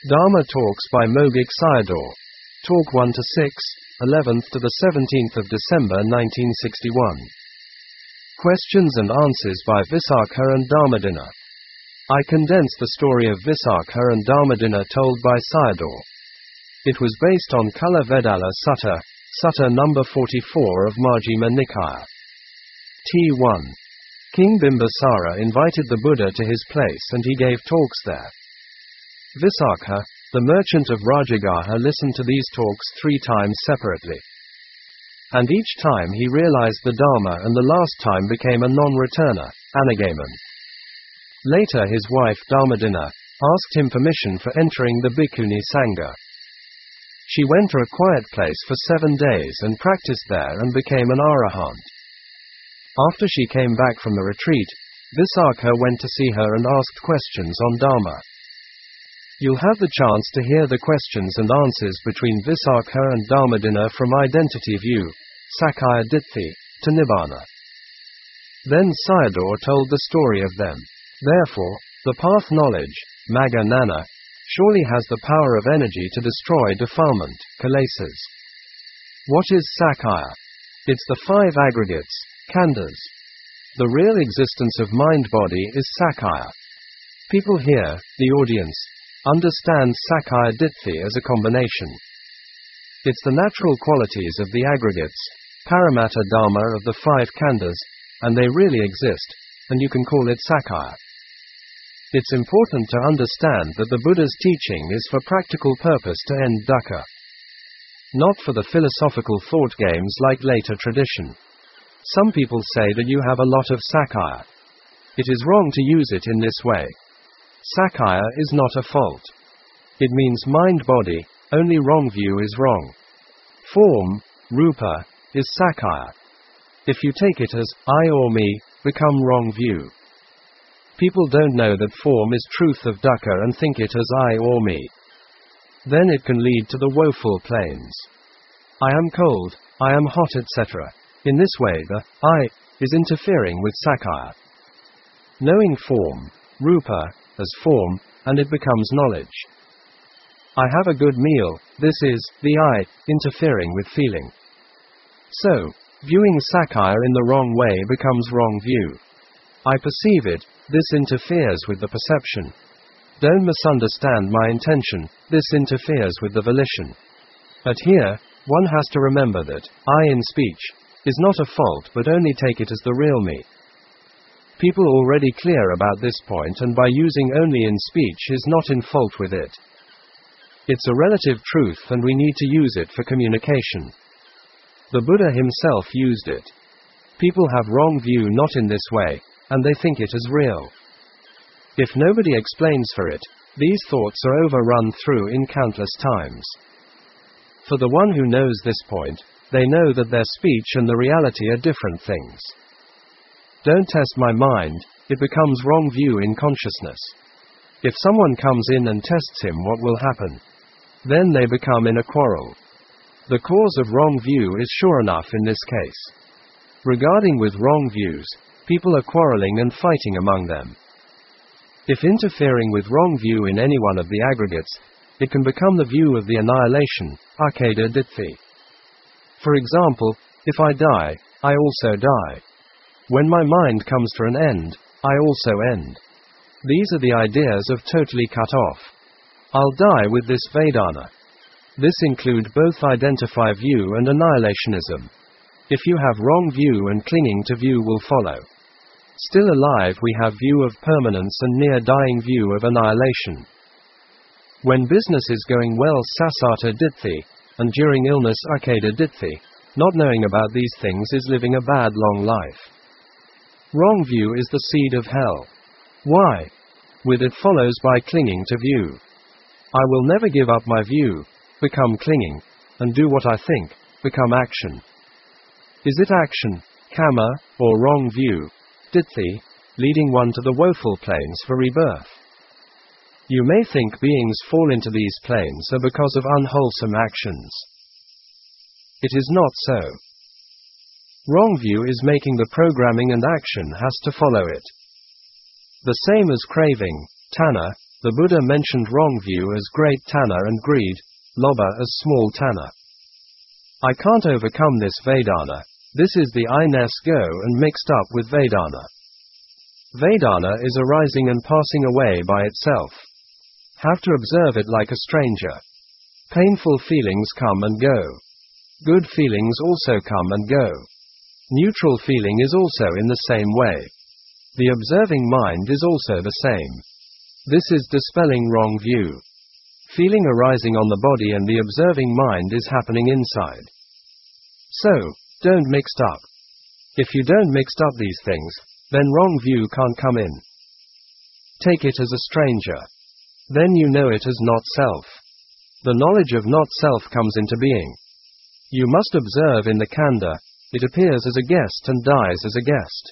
Dharma Talks by Mogik Sayadaw. Talk 1 to 6, 11th to the 17th of December 1961. Questions and answers by Visakha and Dharmadina. I condense the story of Visakha and Dharmadina told by Sayadaw. It was based on Kala Vedala Sutta, Sutta number 44 of Majjhima Nikaya. T1. King Bimbisara invited the Buddha to his place and he gave talks there. Visakha, the merchant of Rajagaha, listened to these talks 3 times separately. And each time he realized the Dharma, and the last time became a non-returner, Anagaman. Later his wife Dharmadina asked him permission for entering the Bhikkhuni Sangha. She went to a quiet place for 7 days and practiced there and became an arahant. After she came back from the retreat, Visakha went to see her and asked questions on Dharma. You'll have the chance to hear the questions and answers between Visakha and Dharmadina from identity view, Sakaya Ditti, to Nibbana. Then Sayadaw told the story of them. Therefore, the path knowledge, Magga Nana, surely has the power of energy to destroy defilement, kilesas. What is Sakaya? It's the 5 aggregates, khandhas. The real existence of mind-body is Sakaya. People here, the audience, understand Sakaya Ditti as a combination. It's the natural qualities of the aggregates, Paramatta Dharma of the 5 khandhas, and they really exist, and you can call it Sakaya. It's important to understand that the Buddha's teaching is for practical purpose to end dukkha. Not for the philosophical thought games like later tradition. Some people say that you have a lot of Sakaya. It is wrong to use it in this way. Sakaya is not a fault. It means mind-body, only wrong view is wrong. Form, rupa, is Sakaya. If you take it as I or me, become wrong view. People don't know that form is truth of dukkha and think it as I or me. Then it can lead to the woeful planes. I am cold, I am hot, etc. In this way the I is interfering with Sakaya. Knowing form, rupa, as form, and it becomes knowledge. I have a good meal, this is the I, interfering with feeling. So, viewing Sakaya in the wrong way becomes wrong view. I perceive it, this interferes with the perception. Don't misunderstand my intention, this interferes with the volition. But here, one has to remember that I in speech is not a fault, but only take it as the real me. People already clear about this point, and by using only in speech is not in fault with it. It's a relative truth and we need to use it for communication. The Buddha himself used it. People have wrong view not in this way, and they think it as real. If nobody explains for it, these thoughts are overrun through in countless times. For the one who knows this point, they know that their speech and the reality are different things. Don't test my mind, it becomes wrong view in consciousness. If someone comes in and tests him, what will happen? Then they become in a quarrel. The cause of wrong view is sure enough in this case. Regarding with wrong views, people are quarreling and fighting among them. If interfering with wrong view in any one of the aggregates, it can become the view of the annihilation, Akeda Ditti. For example, if I die, I also die. When my mind comes to an end, I also end. These are the ideas of totally cut off. I'll die with this Vedana. This include both identify view and annihilationism. If you have wrong view and clinging to view will follow. Still alive we have view of permanence and near dying view of annihilation. When business is going well Sasata Ditti, and during illness Akeda Ditti, not knowing about these things is living a bad long life. Wrong view is the seed of hell. Why? With it follows by clinging to view. I will never give up my view, become clinging, and do what I think, become action. Is it action, kama, or wrong view, ditti, leading one to the woeful planes for rebirth? You may think beings fall into these planes are because of unwholesome actions. It is not so. Wrong view is making the programming and action has to follow it. The same as craving, tanha, The Buddha mentioned wrong view as great tanha and greed, lobha as small tanha. I can't overcome this Vedana. This is the I-ness go and mixed up with Vedana. Vedana is arising and passing away by itself. Have to observe it like a stranger. Painful feelings come and go. Good feelings also come and go. Neutral feeling is also in the same way. The observing mind is also the same. This is dispelling wrong view. Feeling arising on the body and the observing mind is happening inside. So, don't mix up. If you don't mix up these things, then wrong view can't come in. Take it as a stranger. Then you know it as not self. The knowledge of not self comes into being. You must observe in the khandha, it appears as a guest and dies as a guest.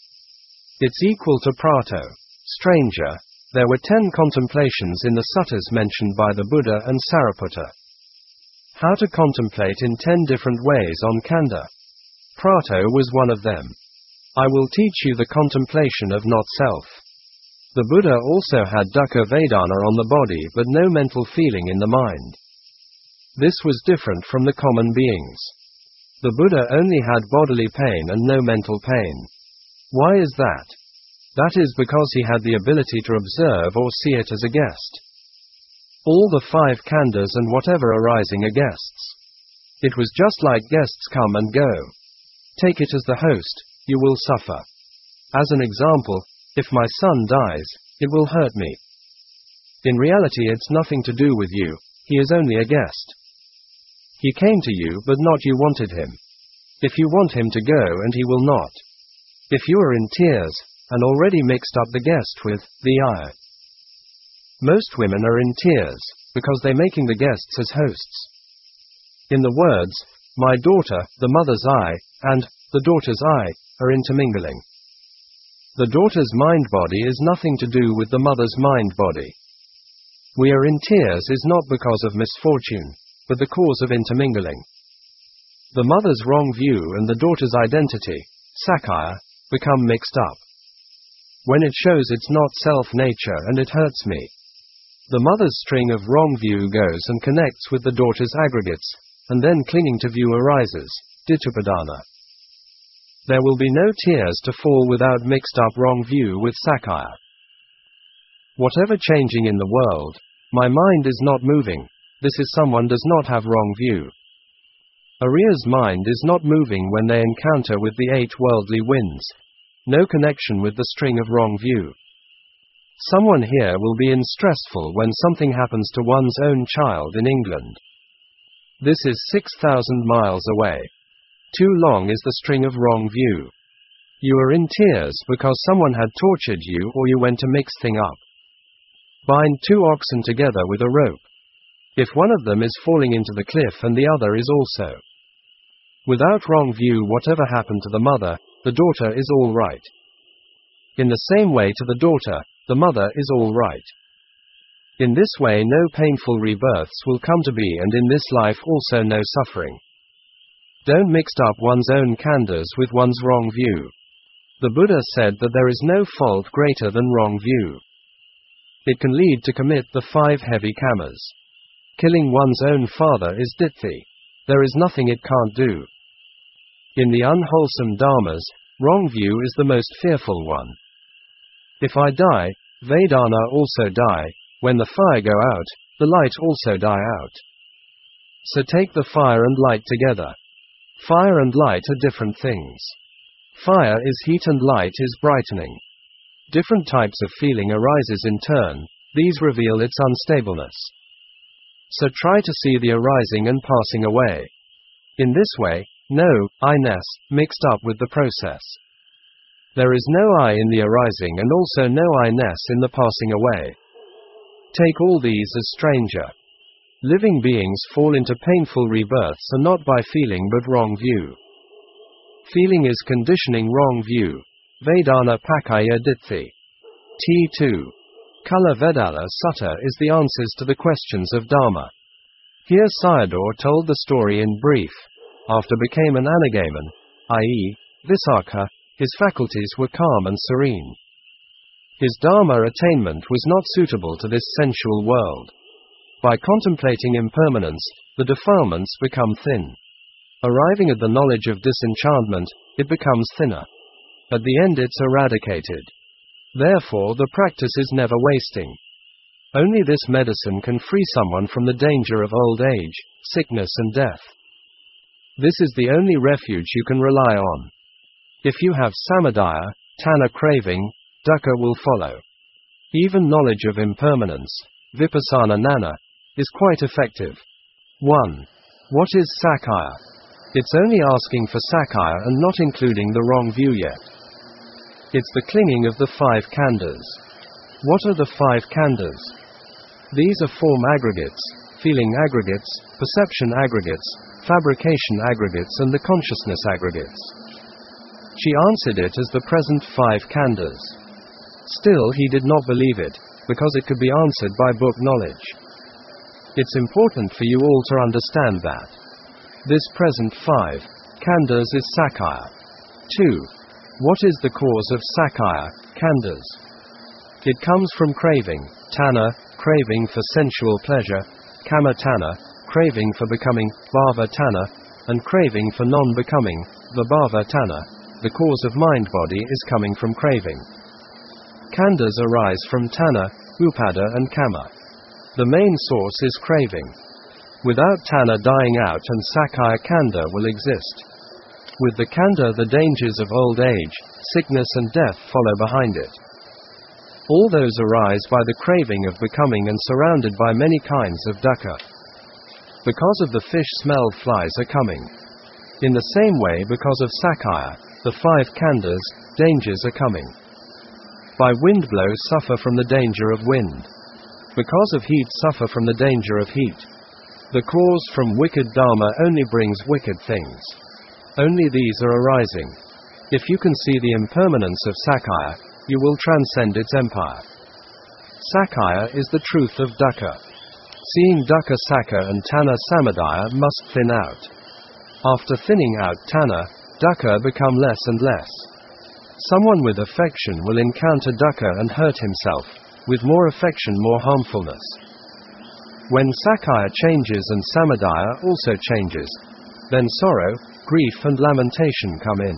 It's equal to prato, stranger. There were 10 contemplations in the suttas mentioned by the Buddha and Sariputta. How to contemplate in 10 different ways on khandha. Prato was one of them. I will teach you the contemplation of not self. The Buddha also had dukkha vedana on the body but no mental feeling in the mind. This was different from the common beings. The Buddha only had bodily pain and no mental pain. Why is that? That is because he had the ability to observe or see it as a guest. All the 5 khandhas and whatever arising are guests. It was just like guests come and go. Take it as the host, you will suffer. As an example, if my son dies, it will hurt me. In reality it's nothing to do with you, he is only a guest. He came to you but not you wanted him. If you want him to go and he will not. If you are in tears, and already mixed up the guest with the I. Most women are in tears, because they're making the guests as hosts. In the words, my daughter, the mother's I, and the daughter's I, are intermingling. The daughter's mind-body is nothing to do with the mother's mind-body. We are in tears is not because of misfortune, but the cause of intermingling. The mother's wrong view and the daughter's identity, sakkaya, become mixed up. When it shows it's not self-nature and it hurts me. The mother's string of wrong view goes and connects with the daughter's aggregates, and then clinging to view arises, ditthupadana. There will be no tears to fall without mixed up wrong view with sakkaya. Whatever changing in the world, my mind is not moving, this is someone does not have wrong view. Arya's mind is not moving when they encounter with the 8 worldly winds. No connection with the string of wrong view. Someone here will be in stressful when something happens to one's own child in England. This is 6,000 miles away. Too long is the string of wrong view. You are in tears because someone had tortured you or you went to mix thing up. Bind 2 oxen together with a rope. If one of them is falling into the cliff and the other is also. Without wrong view, whatever happened to the mother, the daughter is all right. In the same way to the daughter, the mother is all right. In this way no painful rebirths will come to be and in this life also no suffering. Don't mix up one's own khandhas with one's wrong view. The Buddha said that there is no fault greater than wrong view. It can lead to commit the 5 heavy kamas. Killing one's own father is ditthi. There is nothing it can't do. In the unwholesome dharmas, wrong view is the most fearful one. If I die, Vedana also die, when the fire go out, the light also die out. So take the fire and light together. Fire and light are different things. Fire is heat and light is brightening. Different types of feeling arises in turn, these reveal its unstableness. So try to see the arising and passing away. In this way, no I-ness mixed up with the process. There is no I in the arising and also no I-ness in the passing away. Take all these as stranger. Living beings fall into painful rebirths and not by feeling but wrong view. Feeling is conditioning wrong view. Vedana Pakaya Ditthi. T2. Kala Vedala Sutta is the answers to the questions of Dharma. Here Sayadaw told the story in brief. After became an Anagaman, i.e., Visakha, his faculties were calm and serene. His Dharma attainment was not suitable to this sensual world. By contemplating impermanence, the defilements become thin. Arriving at the knowledge of disenchantment, it becomes thinner. At the end it's eradicated. Therefore the practice is never wasting. Only this medicine can free someone from the danger of old age, sickness and death. This is the only refuge you can rely on. If you have samadaya, tanha craving, dukkha will follow. Even knowledge of impermanence, vipassana gnana, is quite effective. 1. What is sakkaya? It's only asking for sakkaya and not including the wrong view yet. It's the clinging of the 5 khandhas. What are the 5 khandhas? These are form aggregates, feeling aggregates, perception aggregates, fabrication aggregates and the consciousness aggregates. She answered it as the present 5 khandhas. Still he did not believe it, because it could be answered by book knowledge. It's important for you all to understand that. This present 5 khandhas is sakkaya. 2. What is the cause of sakkaya, khandhas? It comes from craving, tanha, craving for sensual pleasure, kama tanha, craving for becoming, bhava tanha, and craving for non-becoming, vibhava tanha. The cause of mind-body is coming from craving. Khandhas arise from tanha, upada and kama. The main source is craving. Without tanha dying out and sakkaya khandha will exist. With the khandha the dangers of old age, sickness and death follow behind it. All those arise by the craving of becoming and surrounded by many kinds of dukkha. Because of the fish-smelled flies are coming. In the same way because of sakkaya, the 5 khandhas, dangers are coming. By wind blow suffer from the danger of wind. Because of heat suffer from the danger of heat. The cause from wicked dharma only brings wicked things. Only these are arising. If you can see the impermanence of sakkaya, you will transcend its empire. Sakkaya is the truth of dukkha. Seeing dukkha sakka and tanha samadaya must thin out. After thinning out tanha, dukkha become less and less. Someone with affection will encounter dukkha and hurt himself. With more affection more harmfulness. When sakkaya changes and samadaya also changes, then sorrow, grief and lamentation come in.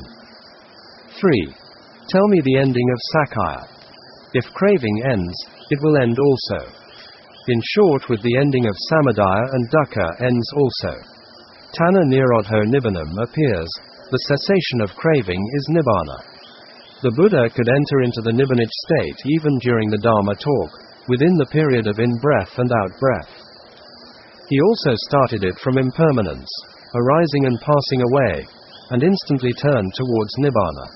3. Tell me the ending of sakkaya. If craving ends, it will end also. In short, with the ending of samadaya and dukkha ends also. Tanha nirodho nibbanam appears, the cessation of craving is nibbana. The Buddha could enter into the nibbanic state even during the Dharma talk, within the period of in-breath and out-breath. He also started it from impermanence, arising and passing away, and instantly turned towards nibbana.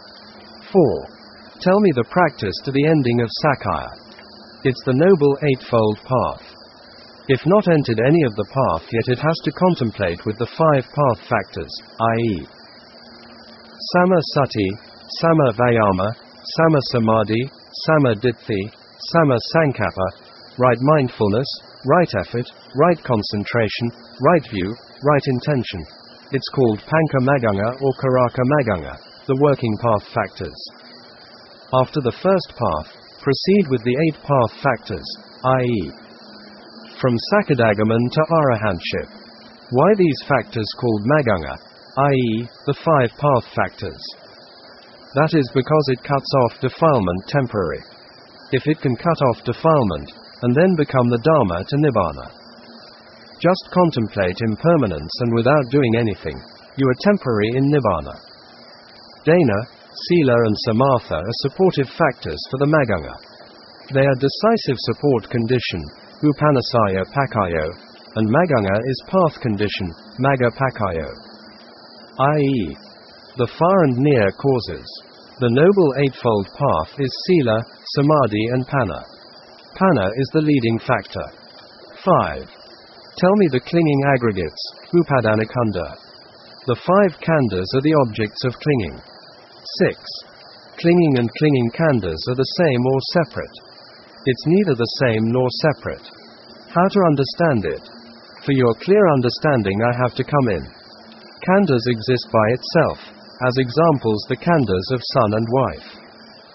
4. Tell me the practice to the ending of sakkaya. It's the noble eightfold path. If not entered any of the path yet it has to contemplate with the 5 path factors, i.e. Sama sati, Sama vayama, Sama samadhi, Sama ditthi, Sama sankappa, right mindfulness, right effort, right concentration, right view, right intention. It's called Panka Maganga or Karaka Maganga, the working path factors. After the first path, proceed with the 8 path factors, i.e. from Sakadagaman to Arahantship. Why these factors called Maganga, i.e. the 5 path factors? That is because it cuts off defilement temporary. If it can cut off defilement, and then become the Dharma to Nibbana. Just contemplate impermanence and without doing anything, you are temporary in Nibbana. Dana, Sila and Samatha are supportive factors for the Maganga. They are decisive support condition, Upanasaya Pakayo, and Maganga is path condition, Magga Pakayo. I.e. the far and near causes. The Noble Eightfold Path is Sila, Samadhi and Panna. Panna is the leading factor. 5. Tell me the clinging aggregates, Upadana-khandha. The 5 khandhas are the objects of clinging. 6. Clinging and clinging khandhas are the same or separate. It's neither the same nor separate. How to understand it? For your clear understanding I have to come in. Khandhas exist by itself, as examples the khandhas of son and wife.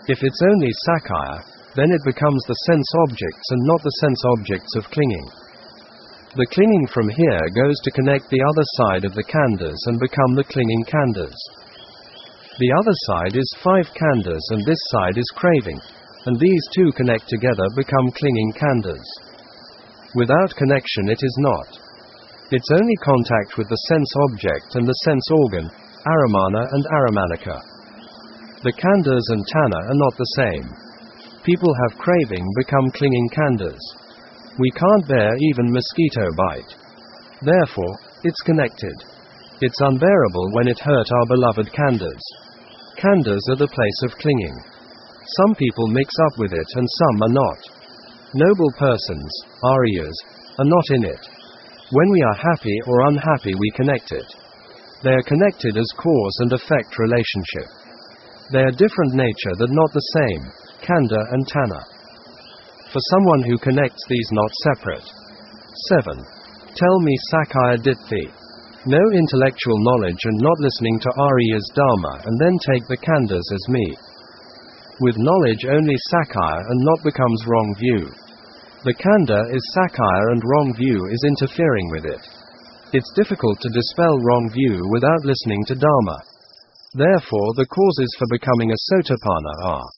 If it's only Sakaya, then it becomes the sense objects and not the sense objects of clinging. The clinging from here goes to connect the other side of the khandhas and become the clinging khandhas. The other side is 5 khandhas and this side is craving, and these two connect together become clinging khandhas. Without connection it is not. It's only contact with the sense object and the sense organ, Aramana and Aramanika. The khandhas and tanha are not the same. People have craving become clinging khandhas. We can't bear even mosquito bite. Therefore, it's connected. It's unbearable when it hurt our beloved khandhas. Khandhas are the place of clinging. Some people mix up with it and some are not. Noble persons, Aryas, are not in it. When we are happy or unhappy we connect it. They are connected as cause and effect relationship. They are different nature but not the same, khandha and tanha. For someone who connects these not separate. 7. Tell me Sakaya Ditthi. No intellectual knowledge and not listening to Arya's Dharma and then take the khandhas as me. With knowledge only Sakaya and not becomes wrong view. The khandha is Sakaya and wrong view is interfering with it. It's difficult to dispel wrong view without listening to Dharma. Therefore the causes for becoming a Sotapanna are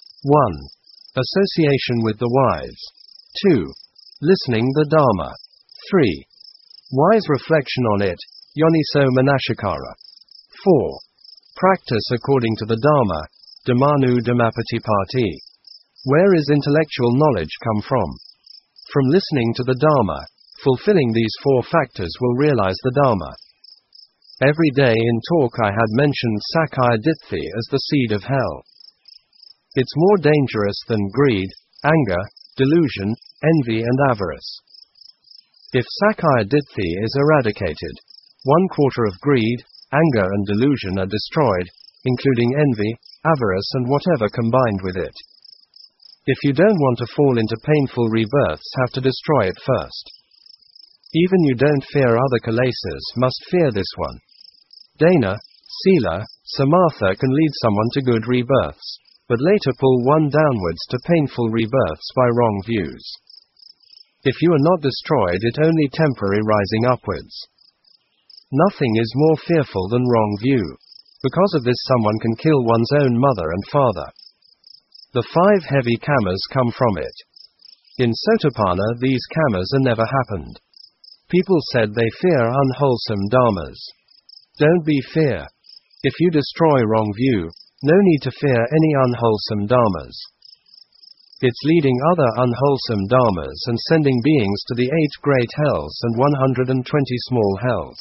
1. Association with the wise. 2. Listening the Dharma. 3. Wise reflection on it, Yoniso Manashikara. 4. Practice according to the Dharma, Dhammanu Dhammapatipati. Where is intellectual knowledge come from? From listening to the Dharma, fulfilling these 4 factors will realize the Dharma. Every day in talk I had mentioned Sakaya Ditthi as the seed of hell. It's more dangerous than greed, anger, delusion, envy and avarice. If Sakaya Ditthi is eradicated, 1/4 of greed, anger and delusion are destroyed, including envy, avarice and whatever combined with it. If you don't want to fall into painful rebirths, have to destroy it first. Even you don't fear other kilesas must fear this one. Dana, Sila, Samatha can lead someone to good rebirths, but later pull one downwards to painful rebirths by wrong views. If you are not destroyed, it only temporary rising upwards. Nothing is more fearful than wrong view. Because of this someone can kill one's own mother and father. The 5 heavy kamas come from it. In Sotapanna these kamas are never happened. People said they fear unwholesome dharmas. Don't be fear. If you destroy wrong view, no need to fear any unwholesome dharmas. It's leading other unwholesome dharmas and sending beings to the 8 great hells and 120 small hells.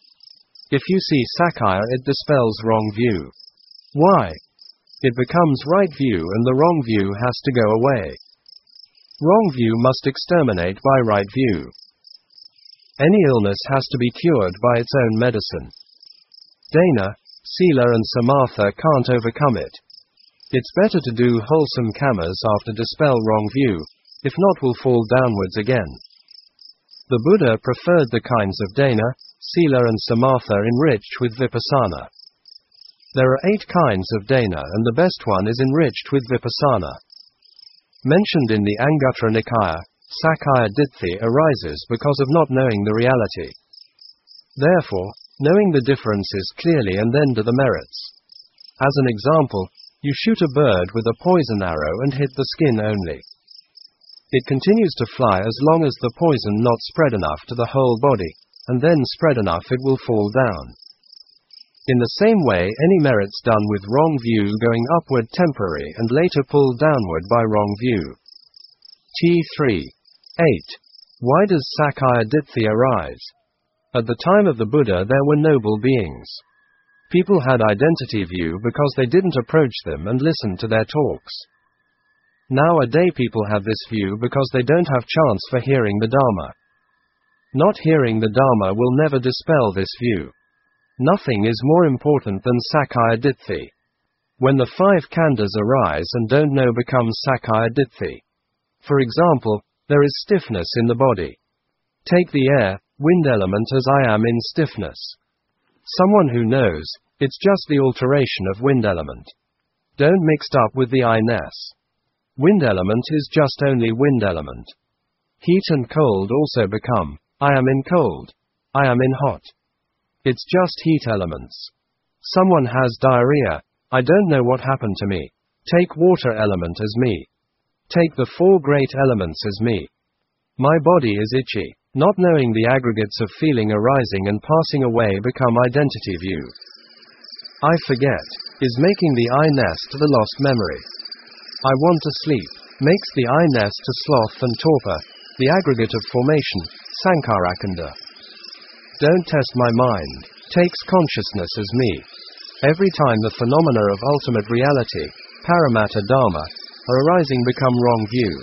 If you see Sakaya it dispels wrong view. Why? It becomes right view and the wrong view has to go away. Wrong view must exterminate by right view. Any illness has to be cured by its own medicine. Dana, Sila and Samatha can't overcome it. It's better to do wholesome kamas after dispel wrong view, if not will fall downwards again. The Buddha preferred the kinds of Dana, Sila and Samatha enriched with Vipassana. There are 8 kinds of Dana and the best one is enriched with Vipassana. Mentioned in the Anguttara Nikaya, Sakaya Ditthi arises because of not knowing the reality. Therefore, knowing the differences clearly and then do the merits. As an example, you shoot a bird with a poison arrow and hit the skin only. It continues to fly as long as the poison not spread enough to the whole body, and then spread enough it will fall down. In the same way any merits done with wrong view going upward temporary and later pulled downward by wrong view. T3. 8. Why does Sakaya Ditthi arise? At the time of the Buddha there were noble beings. People had identity view because they didn't approach them and listen to their talks. Nowadays people have this view because they don't have chance for hearing the Dharma. Not hearing the Dharma will never dispel this view. Nothing is more important than Sakaya Ditthi. When the 5 khandhas arise and don't know becomes Sakaya Ditthi. For example, there is stiffness in the body. Take the air, wind element as I am in stiffness. Someone who knows, it's just the alteration of wind element. Don't mixed up with the I-ness. Wind element is just only wind element. Heat and cold also become, I am in cold. I am in hot. It's just heat elements. Someone has diarrhea. I don't know what happened to me. Take water element as me. Take the four great elements as me. My body is itchy. Not knowing the aggregates of feeling arising and passing away become identity view. I forget is making the I-ness to the lost memory. I want to sleep makes the I-ness to sloth and torpor, the aggregate of formation, Sankarakanda. Don't test my mind, takes consciousness as me. Every time the phenomena of ultimate reality, Paramatta Dharma, are arising become wrong view.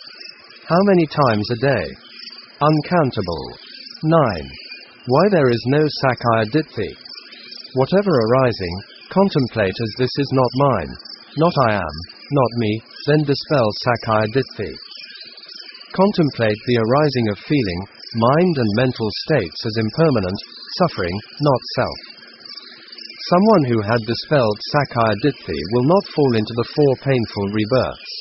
How many times a day? Uncountable. 9. Why there is no Sakkaya Ditthi. Whatever arising, contemplate as this is not mine, not I am, not me, then dispel Sakkaya Ditthi. Contemplate the arising of feeling, mind and mental states as impermanent, suffering, not self. Someone who had dispelled Sakkaya Ditthi will not fall into the four painful rebirths.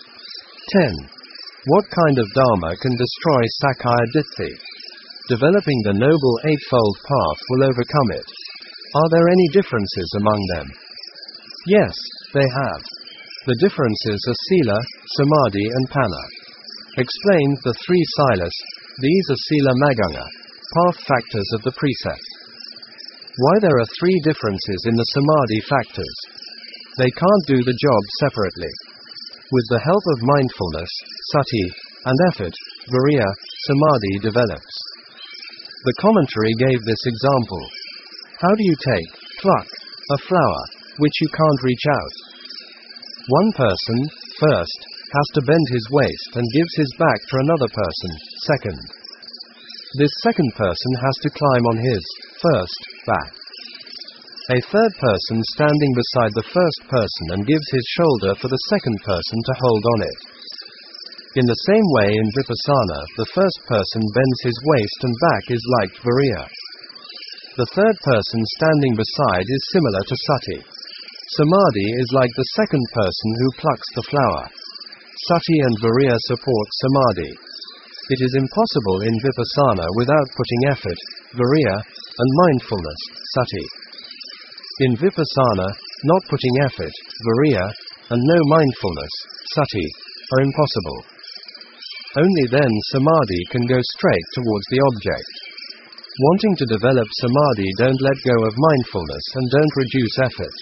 10. What kind of Dharma can destroy Sakkaya Ditthi? Developing the Noble Eightfold Path will overcome it. Are there any differences among them? Yes, they have. The differences are Sila, Samadhi and Panna. Explained the three silas, these are Sila Maganga, path factors of the precept. Why there are three differences in the Samadhi factors? They can't do the job separately. With the help of mindfulness, sati, and effort, viriya, samadhi develops. The commentary gave this example. How do you pluck a flower, which you can't reach out? One person, first, has to bend his waist and gives his back to another person, second. This second person has to climb on his, first, back. A third person standing beside the first person and gives his shoulder for the second person to hold on it. In the same way in Vipassana, the first person bends his waist and back is like viriya. The third person standing beside is similar to sati. Samadhi is like the second person who plucks the flower. Sati and viriya support samadhi. It is impossible in Vipassana without putting effort, viriya, and mindfulness, sati. In Vipassana, not putting effort, viriya, and no mindfulness, sati, are impossible. Only then samadhi can go straight towards the object. Wanting to develop samadhi, don't let go of mindfulness and don't reduce effort.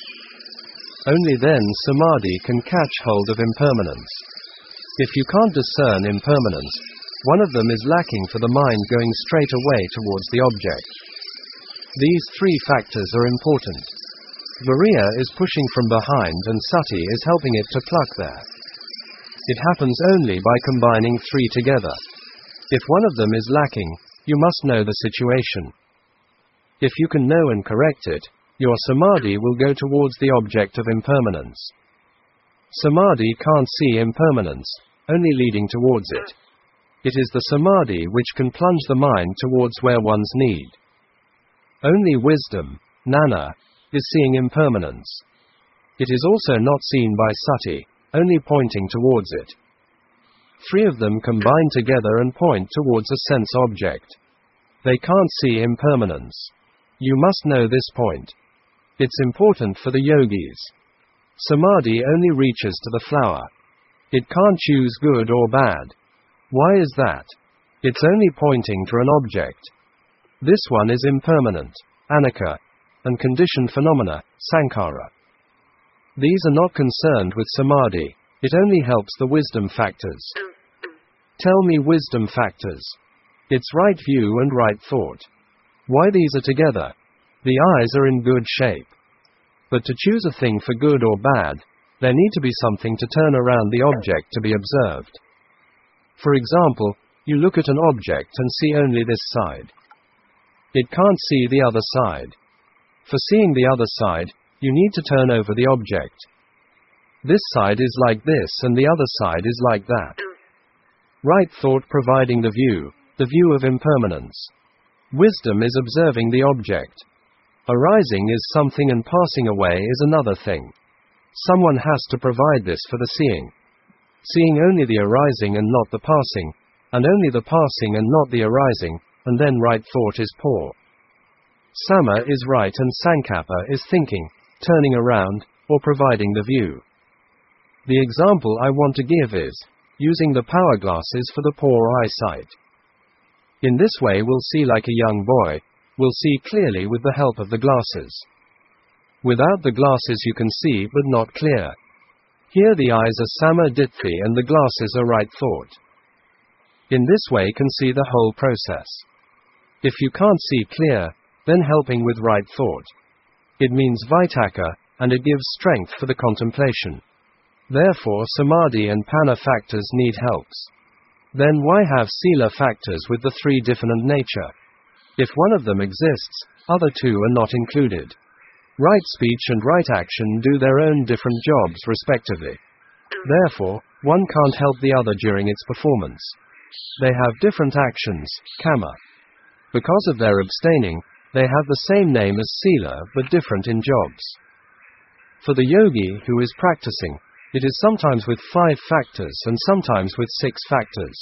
Only then samadhi can catch hold of impermanence. If you can't discern impermanence, one of them is lacking for the mind going straight away towards the object. These three factors are important. Viriya is pushing from behind and sati is helping it to pluck there. It happens only by combining three together. If one of them is lacking, you must know the situation. If you can know and correct it, your samadhi will go towards the object of impermanence. Samadhi can't see impermanence, only leading towards it. It is the samadhi which can plunge the mind towards where one's need. Only wisdom, jnana, is seeing impermanence. It is also not seen by sati, only pointing towards it. Three of them combine together and point towards a sense object. They can't see impermanence. You must know this point. It's important for the yogis. Samadhi only reaches to the flower. It can't choose good or bad. Why is that? It's only pointing to an object. This one is impermanent, anicca, and conditioned phenomena, sankhara. These are not concerned with samadhi, it only helps the wisdom factors. Tell me wisdom factors. It's right view and right thought. Why these are together? The eyes are in good shape. But to choose a thing for good or bad, there need to be something to turn around the object to be observed. For example, you look at an object and see only this side. It can't see the other side. For seeing the other side, you need to turn over the object. This side is like this and the other side is like that. Right thought providing the view of impermanence. Wisdom is observing the object. Arising is something and passing away is another thing. Someone has to provide this for the seeing. Seeing only the arising and not the passing, and only the passing and not the arising, and then right thought is poor. Sama is right and Sankappa is thinking, turning around, or providing the view. The example I want to give is using the power glasses for the poor eyesight. In this way we'll see like a young boy, we'll see clearly with the help of the glasses. Without the glasses you can see but not clear. Here the eyes are Sama Ditthi and the glasses are right thought. In this way can see the whole process. If you can't see clear, then helping with right thought. It means Vitaka, and it gives strength for the contemplation. Therefore Samadhi and Panna factors need helps. Then why have Sila factors with the three different nature? If one of them exists, other two are not included. Right speech and right action do their own different jobs respectively. Therefore, one can't help the other during its performance. They have different actions, kama. Because of their abstaining, they have the same name as Sila but different in jobs. For the yogi who is practicing, it is sometimes with 5 factors and sometimes with 6 factors.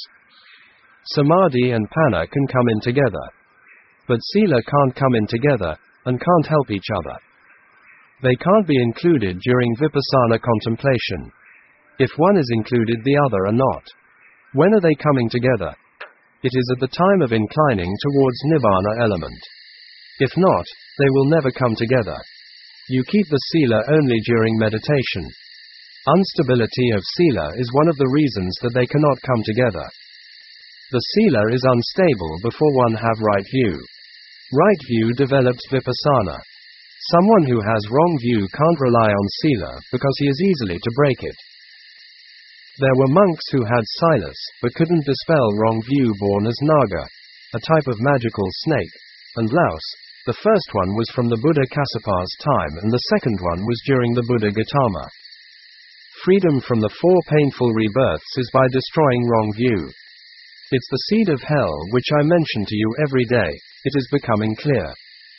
Samadhi and Panna can come in together. But Sila can't come in together, and can't help each other. They can't be included during Vipassana contemplation. If one is included, the other are not. When are they coming together? It is at the time of inclining towards Nibbana element. If not, they will never come together. You keep the Sila only during meditation. Instability of Sila is one of the reasons that they cannot come together. The Sila is unstable before one have right view. Right view develops Vipassana. Someone who has wrong view can't rely on Sila because he is easily to break it. There were monks who had Silas, but couldn't dispel wrong view born as Naga, a type of magical snake, and Laos. The first one was from the Buddha Kassapa's time and the second one was during the Buddha Gautama. Freedom from the 4 painful rebirths is by destroying wrong view. It's the seed of hell which I mention to you every day, it is becoming clear.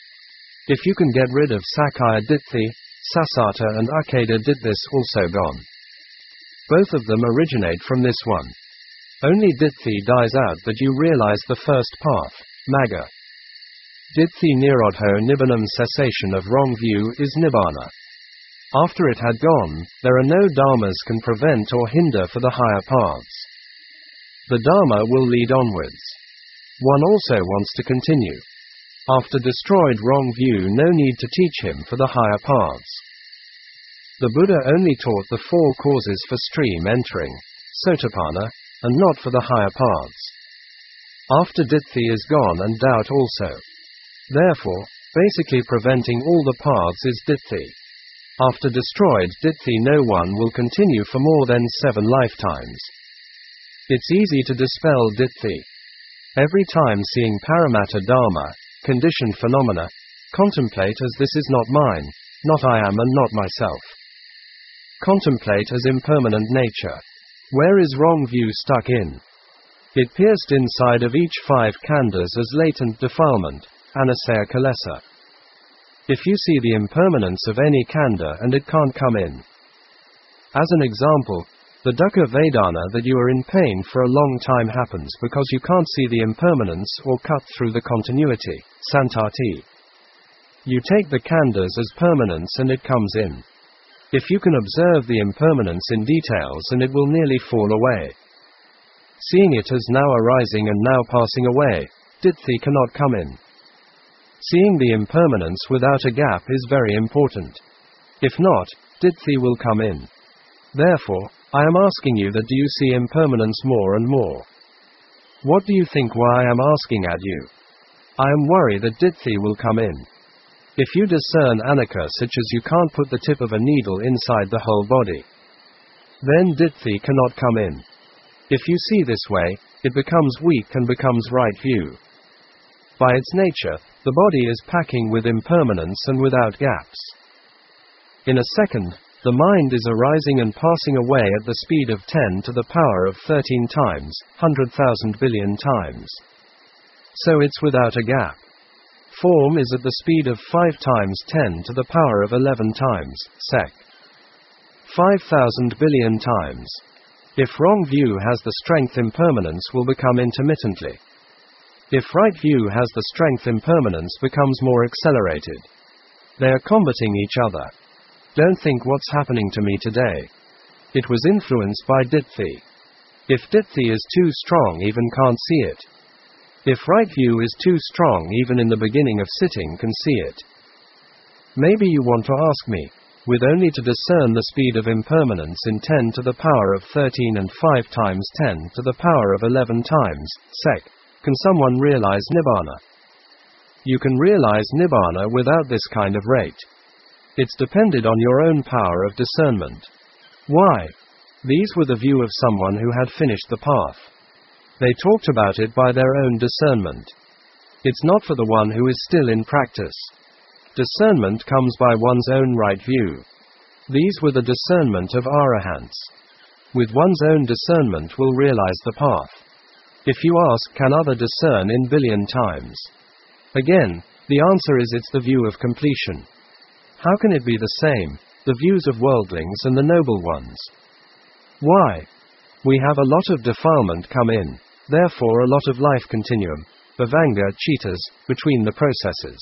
If you can get rid of Sakaya Ditthi, Sasata and Akeda Ditthis also gone. Both of them originate from this one. Only Ditthi dies out that you realize the first path, Magga. Ditthi Nirodho Nibbanam cessation of wrong view is Nibbana. After it had gone, there are no dharmas can prevent or hinder for the higher paths. The dharma will lead onwards. One also wants to continue. After destroyed wrong view, no need to teach him for the higher paths. The Buddha only taught the 4 causes for stream entering, Sotapanna, and not for the higher paths. After Ditthi is gone and doubt also. Therefore, basically preventing all the paths is Ditthi. After destroyed Ditthi, no one will continue for more than 7 lifetimes. It's easy to dispel Ditthi. Every time seeing Paramatta Dharma, conditioned phenomena, contemplate as this is not mine, not I am and not myself. Contemplate as impermanent nature. Where is wrong view stuck in? It pierced inside of each 5 khandhas as latent defilement, anasaya kilesa. If you see the impermanence of any khandha and it can't come in. As an example, the dukkha vedana that you are in pain for a long time happens because you can't see the impermanence or cut through the continuity, santati. You take the khandhas as permanence and it comes in. If you can observe the impermanence in details and it will nearly fall away. Seeing it as now arising and now passing away, Ditthi cannot come in. Seeing the impermanence without a gap is very important. If not, Ditthi will come in. Therefore, I am asking you that do you see impermanence more and more? What do you think why I am asking at you? I am worried that Ditthi will come in. If you discern anicca such as you can't put the tip of a needle inside the whole body, then Ditthi cannot come in. If you see this way, it becomes weak and becomes right view. By its nature, the body is packing with impermanence and without gaps. In a second, the mind is arising and passing away at the speed of 10 to the power of 13 times, 100,000 billion times. So it's without a gap. Form is at the speed of 5 times 10 to the power of 11 times, sec. 5,000 billion times. If wrong view has the strength, impermanence will become intermittently. If right view has the strength, impermanence becomes more accelerated. They are combating each other. Don't think what's happening to me today. It was influenced by Ditthi. If Ditthi is too strong, even can't see it. If right view is too strong, even in the beginning of sitting can see it. Maybe you want to ask me, with only to discern the speed of impermanence in 10 to the power of 13 and 5 times 10 to the power of 11 times sec, can someone realize Nibbana? You can realize Nibbana without this kind of rate. It's depended on your own power of discernment. Why? These were the view of someone who had finished the path. They talked about it by their own discernment. It's not for the one who is still in practice. Discernment comes by one's own right view. These were the discernment of Arahants. With one's own discernment will realize the path. If you ask, can other discern in billion times? Again, the answer is it's the view of completion. How can it be the same, the views of worldlings and the noble ones? Why? We have a lot of defilement come in, therefore a lot of life continuum, Bhavanga cheetahs, between the processes.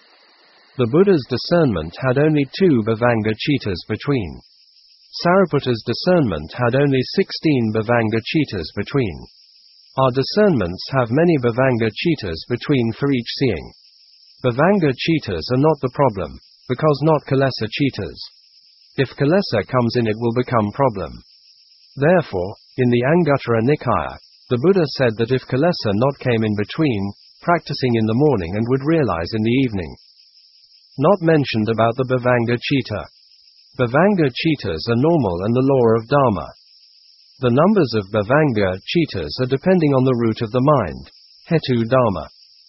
The Buddha's discernment had only 2 Bhavanga cheetahs between. Sariputta's discernment had only 16 Bhavanga cheetahs between. Our discernments have many Bhavanga cheetahs between for each seeing. Bhavanga cheetahs are not the problem, because not Kilesa cheetahs. If Kilesa comes in, it will become problem. Therefore, in the Anguttara Nikaya, the Buddha said that if Kilesa not came in between, practicing in the morning and would realize in the evening. Not mentioned about the Bhavanga cheetah. Bhavanga cheetahs are normal and the law of Dharma. The numbers of Bhavanga cheetahs are depending on the root of the mind, Hetu Dharma.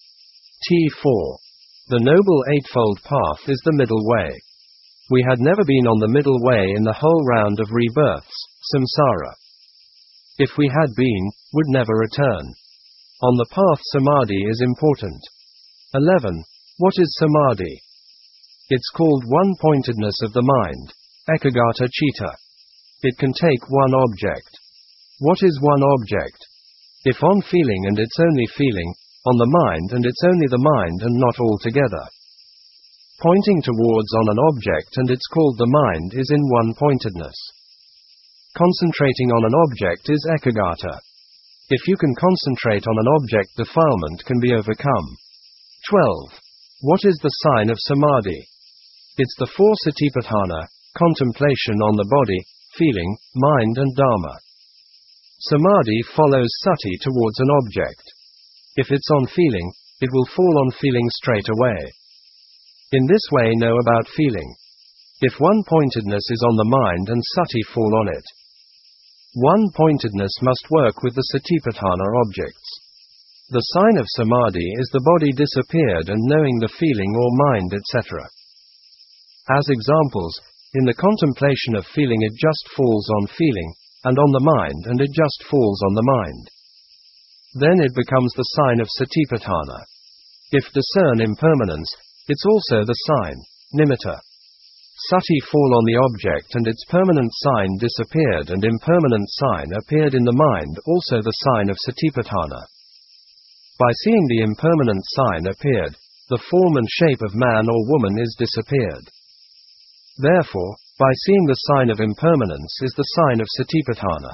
T4. The Noble Eightfold Path is the middle way. We had never been on the middle way in the whole round of rebirths, samsara. If we had been, would never return. On the path, samadhi is important. 11. What is samadhi? It's called one-pointedness of the mind, ekagata citta. It can take one object. What is one object? If on feeling and it's only feeling, on the mind and it's only the mind and not all together. Pointing towards on an object and it's called the mind is in one-pointedness. Concentrating on an object is ekagata. If you can concentrate on an object, defilement can be overcome. 12. What is the sign of samadhi? It's the 4 satipatthana, contemplation on the body, feeling, mind and dharma. Samadhi follows sati towards an object. If it's on feeling, it will fall on feeling straight away. In this way, know about feeling. If one-pointedness is on the mind and sati fall on it. One-pointedness must work with the satipatthana objects. The sign of samadhi is the body disappeared and knowing the feeling or mind, etc. As examples, in the contemplation of feeling it just falls on feeling, and on the mind and it just falls on the mind. Then it becomes the sign of satipatthana. If discern impermanence, it's also the sign, nimitta. Sati fall on the object and its permanent sign disappeared and impermanent sign appeared in the mind, also the sign of satipatthana. By seeing the impermanent sign appeared, the form and shape of man or woman is disappeared. Therefore, by seeing the sign of impermanence is the sign of satipatthana.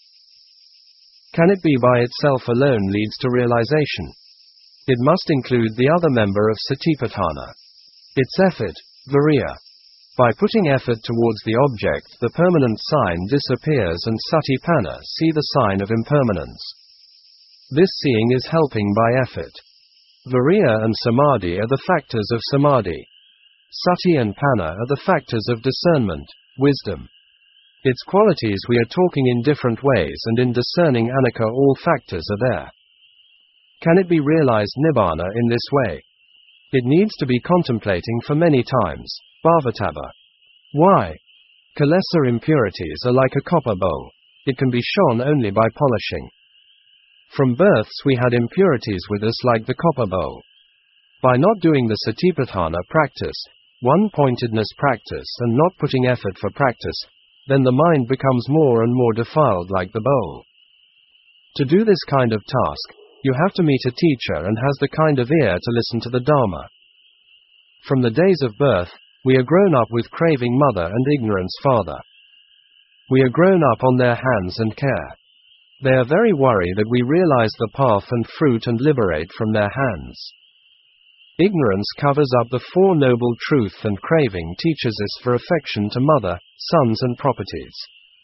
Can it be by itself alone leads to realization? It must include the other member of satipatthana. Its effort, viriya. By putting effort towards the object, the permanent sign disappears and satipana see the sign of impermanence. This seeing is helping by effort. Viriya and samadhi are the factors of samadhi. Sati and Panna are the factors of discernment, wisdom. Its qualities we are talking in different ways, and in discerning Anicca all factors are there. Can it be realized Nibbana in this way? It needs to be contemplating for many times, bhavatabha. Why? Kilesa impurities are like a copper bowl. It can be shone only by polishing. From births we had impurities with us like the copper bowl. By not doing the satipatthana practice, one-pointedness practice and not putting effort for practice, then the mind becomes more and more defiled like the bowl. To do this kind of task, you have to meet a teacher and has the kind of ear to listen to the Dharma. From the days of birth, we are grown up with craving mother and ignorance father. We are grown up on their hands and care. They are very worried that we realize the path and fruit and liberate from their hands. Ignorance covers up the Four Noble Truth, and craving teaches us for affection to mother, sons and properties.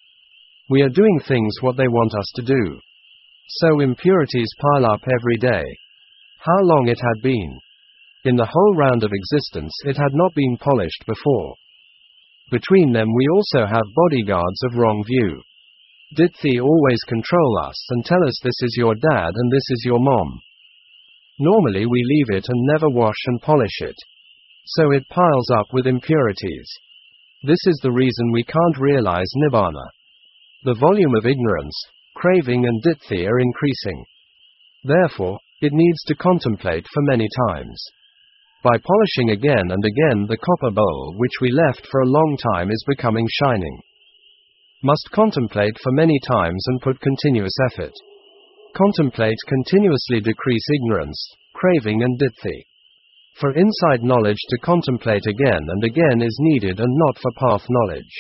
We are doing things what they want us to do. So impurities pile up every day. How long it had been. In the whole round of existence it had not been polished before. Between them we also have bodyguards of wrong view. Dithi always control us and tell us this is your dad and this is your mom. Normally we leave it and never wash and polish it. So it piles up with impurities. This is the reason we can't realize Nibbana. The volume of ignorance, craving and dithi are increasing. Therefore, it needs to contemplate for many times. By polishing again and again, the copper bowl which we left for a long time is becoming shining. Must contemplate for many times and put continuous effort. Contemplate continuously decrease ignorance, craving and dithi. For inside knowledge to contemplate again and again is needed and not for path knowledge.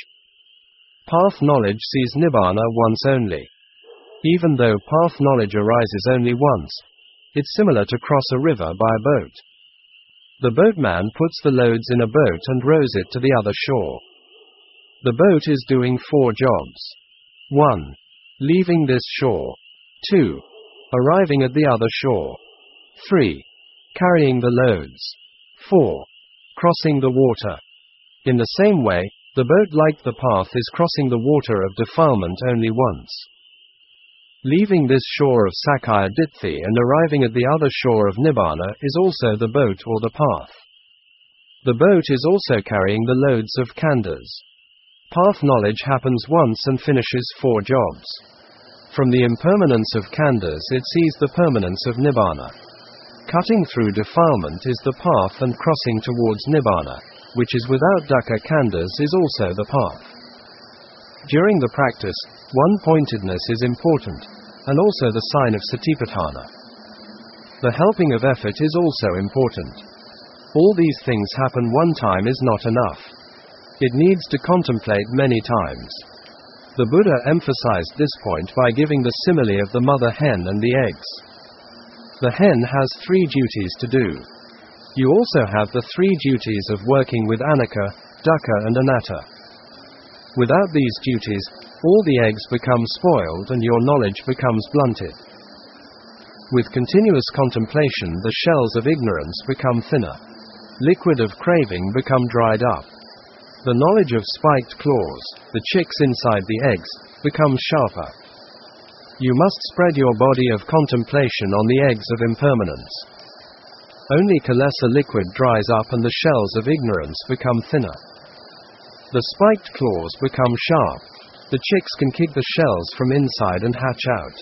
Path knowledge sees Nibbana once only. Even though path knowledge arises only once, it's similar to cross a river by a boat. The boatman puts the loads in a boat and rows it to the other shore. The boat is doing 4 jobs. 1. Leaving this shore. 2. Arriving at the other shore. 3. Carrying the loads. 4. Crossing the water. In the same way, the boat, like the path, is crossing the water of defilement only once. Leaving this shore of Sakaya Dithi and arriving at the other shore of Nibbana is also the boat or the path. The boat is also carrying the loads of khandhas. Path knowledge happens once and finishes 4 jobs. From the impermanence of khandhas it sees the permanence of Nibbana. Cutting through defilement is the path, and crossing towards Nibbana, which is without dukkha khandhas, is also the path. During the practice, one-pointedness is important, and also the sign of Satipatthana. The helping of effort is also important. All these things happen one time is not enough. It needs to contemplate many times. The Buddha emphasized this point by giving the simile of the mother hen and the eggs. The hen has 3 duties to do. You also have the 3 duties of working with anicca, dukkha and anatta. Without these duties, all the eggs become spoiled and your knowledge becomes blunted. With continuous contemplation the shells of ignorance become thinner. Liquid of craving become dried up. The knowledge of spiked claws, the chicks inside the eggs, becomes sharper. You must spread your body of contemplation on the eggs of impermanence. Only Kilesa liquid dries up and the shells of ignorance become thinner. The spiked claws become sharp. The chicks can kick the shells from inside and hatch out.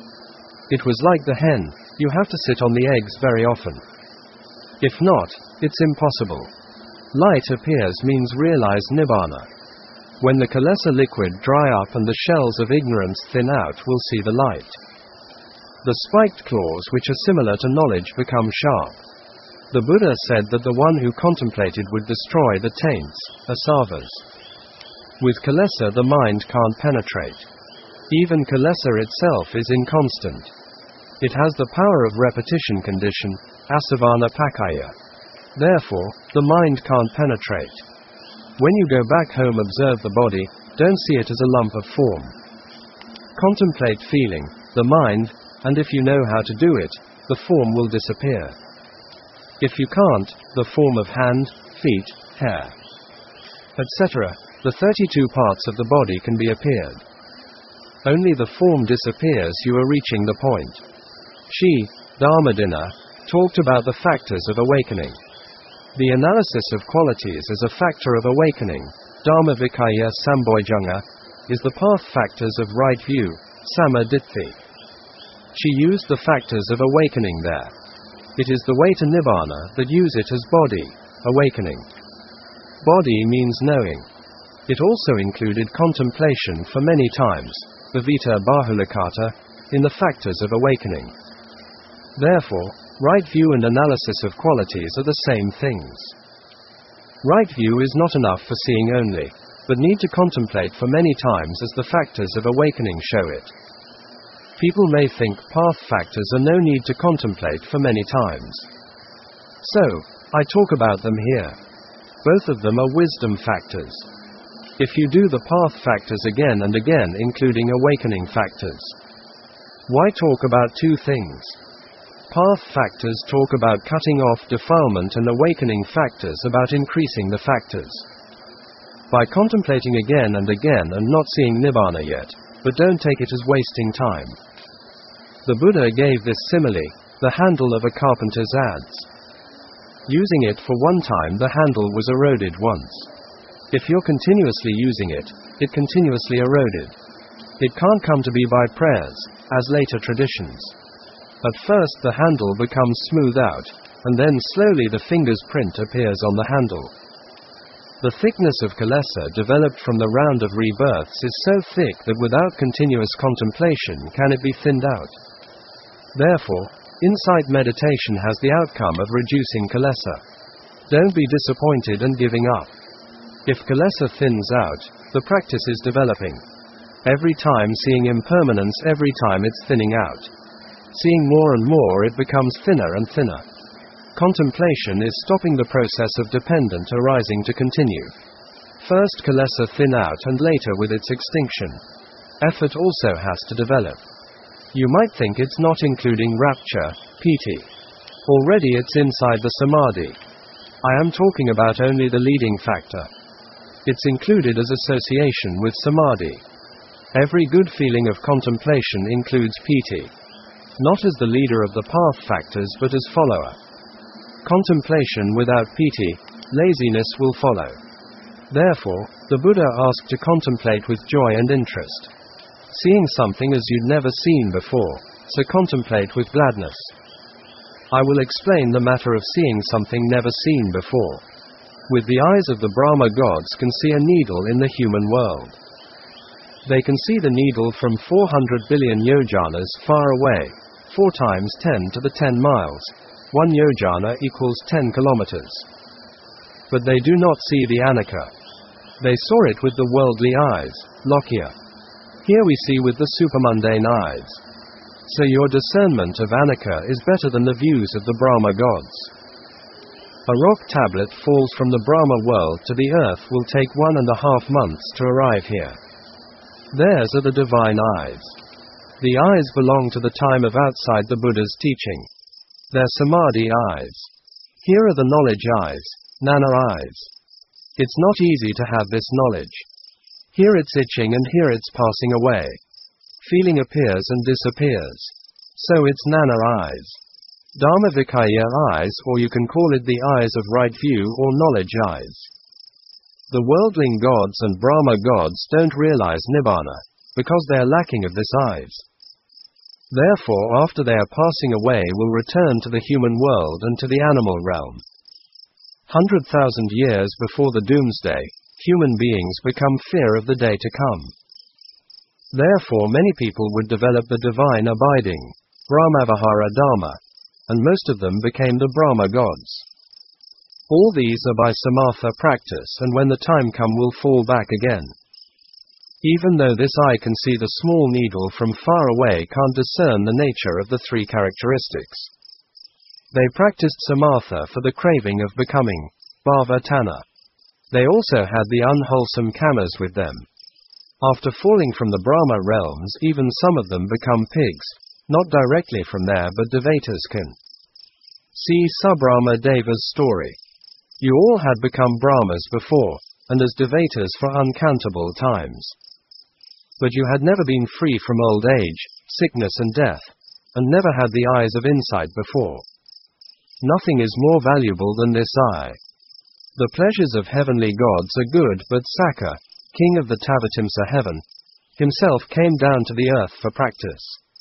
It was like the hen, you have to sit on the eggs very often. If not, it's impossible. Light appears means realize Nibbana. When the Kilesa liquid dry up and the shells of ignorance thin out, we'll see the light. The spiked claws, which are similar to knowledge, become sharp. The Buddha said that the one who contemplated would destroy the taints, asavas. With Kilesa the mind can't penetrate. Even Kilesa itself is inconstant. It has the power of repetition condition, asavana pakaya. Therefore, the mind can't penetrate. When you go back home, observe the body, don't see it as a lump of form. Contemplate feeling, the mind, and if you know how to do it, the form will disappear. If you can't, the form of hand, feet, hair, etc., the 32 parts of the body can be appeared. Only the form disappears, you are reaching the point. She, Dharmadina, talked about the factors of awakening. The analysis of qualities as a factor of awakening, Dharmavikaya Sambojjhanga, is the path factors of right view, Samaditti. She used the factors of awakening there. It is the way to Nibbana that use it as body, awakening. Body means knowing. It also included contemplation for many times, Bhavita Bahulakata, in the factors of awakening. Therefore, right view and analysis of qualities are the same things. Right view is not enough for seeing only, but need to contemplate for many times as the factors of awakening show it. People may think path factors are no need to contemplate for many times. So, I talk about them here. Both of them are wisdom factors. If you do the path factors again and again, including awakening factors, why talk about two things? Path factors talk about cutting off defilement and awakening factors about increasing the factors. By contemplating again and again and not seeing Nibbana yet, but don't take it as wasting time. The Buddha gave this simile, the handle of a carpenter's adze. Using it for one time, the handle was eroded once. If you're continuously using it, it continuously eroded. It can't come to be by prayers, as later traditions. At first the handle becomes smooth out, and then slowly the finger's print appears on the handle. The thickness of kilesa developed from the round of rebirths is so thick that without continuous contemplation can it be thinned out. Therefore, insight meditation has the outcome of reducing kilesa. Don't be disappointed and giving up. If kilesa thins out, the practice is developing. Every time seeing impermanence, every time it's thinning out. Seeing more and more, it becomes thinner and thinner. Contemplation is stopping the process of dependent arising to continue. First kilesa thin out and later with its extinction. Effort also has to develop. You might think it's not including rapture, piti. Already it's inside the samadhi. I am talking about only the leading factor. It's included as association with samadhi. Every good feeling of contemplation includes piti. Not as the leader of the path factors but as follower. Contemplation without piti, laziness will follow. Therefore, the Buddha asked to contemplate with joy and interest. Seeing something as you'd never seen before, so contemplate with gladness. I will explain the matter of seeing something never seen before. With the eyes of the Brahma gods can see a needle in the human world. They can see the needle from 400 billion yojanas far away, 4 times 10 to the 10 miles. 1 yojana equals 10 kilometers. But they do not see the anicca. They saw it with the worldly eyes, lokya. Here we see with the supermundane eyes. So your discernment of anicca is better than the views of the Brahma gods. A rock tablet falls from the Brahma world to the earth will take 1.5 months to arrive here. Theirs are the divine eyes. The eyes belong to the time of outside the Buddha's teaching. They're samadhi eyes. Here are the knowledge eyes, jnana eyes. It's not easy to have this knowledge. Here it's itching and here it's passing away. Feeling appears and disappears. So it's jnana eyes. Dhammavikaya eyes, or you can call it the eyes of right view or knowledge eyes. The worldling gods and Brahma gods don't realize Nibbana, because they are lacking of this eyes. Therefore, after they are passing away, will return to the human world and to the animal realm. 100,000 years before the doomsday, human beings become fear of the day to come. Therefore, many people would develop the divine abiding, Brahmavihara Dharma, and most of them became the Brahma gods. All these are by samatha practice, and when the time come will fall back again. Even though this eye can see the small needle from far away, can't discern the nature of the 3 characteristics. They practiced samatha for the craving of becoming, bhava tanha. They also had the unwholesome kamas with them. After falling from the Brahma realms, even some of them become pigs, not directly from there but devatas can. See Subrahma Deva's story. You all had become Brahmas before, and as devatas for uncountable times. But you had never been free from old age, sickness and death, and never had the eyes of insight before. Nothing is more valuable than this eye. The pleasures of heavenly gods are good, but Sakka, king of the Tavatimsa heaven, himself came down to the earth for practice.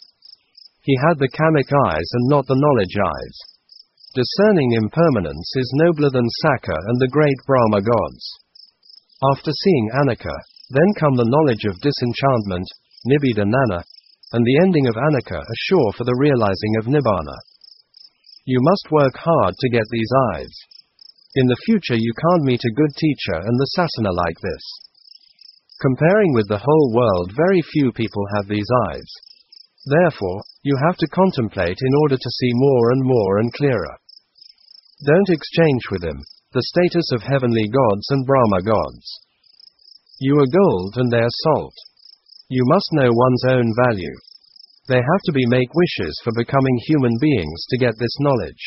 He had the kamic eyes and not the knowledge eyes. Discerning impermanence is nobler than Sakka and the great Brahma gods. After seeing Anicca, then come the knowledge of disenchantment, Nibbida Nana, and the ending of Anicca assure for the realizing of Nibbana. You must work hard to get these eyes. In the future you can't meet a good teacher and the sasana like this. Comparing with the whole world, very few people have these eyes. Therefore, you have to contemplate in order to see more and clearer. Don't exchange with them the status of heavenly gods and Brahma gods. You are gold and they are salt. You must know one's own value. They have to be make wishes for becoming human beings to get this knowledge.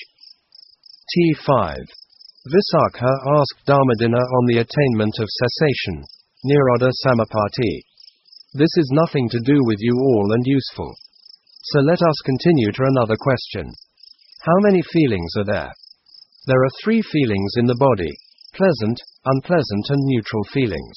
T5. Visakha asked Dharmadina on the attainment of cessation, Nirodha Samapatti. This is nothing to do with you all and useful. So let us continue to another question. How many feelings are there? There are 3 feelings in the body: pleasant, unpleasant and neutral feelings.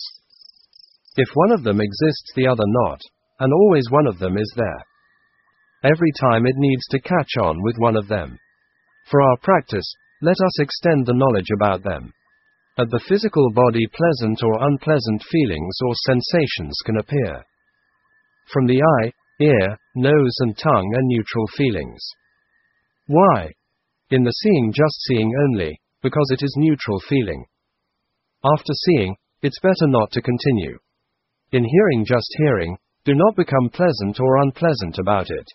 If one of them exists the other not, and always one of them is there. Every time it needs to catch on with one of them. For our practice, let us extend the knowledge about them. At the physical body pleasant or unpleasant feelings or sensations can appear. From the eye, ear, nose and tongue are neutral feelings. Why? In the seeing just seeing only, because it is neutral feeling. After seeing, it's better not to continue. In hearing just hearing, do not become pleasant or unpleasant about it.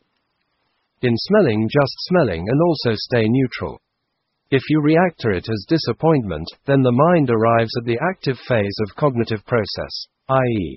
In smelling just smelling and also stay neutral. If you react to it as disappointment, then the mind arrives at the active phase of cognitive process, i.e.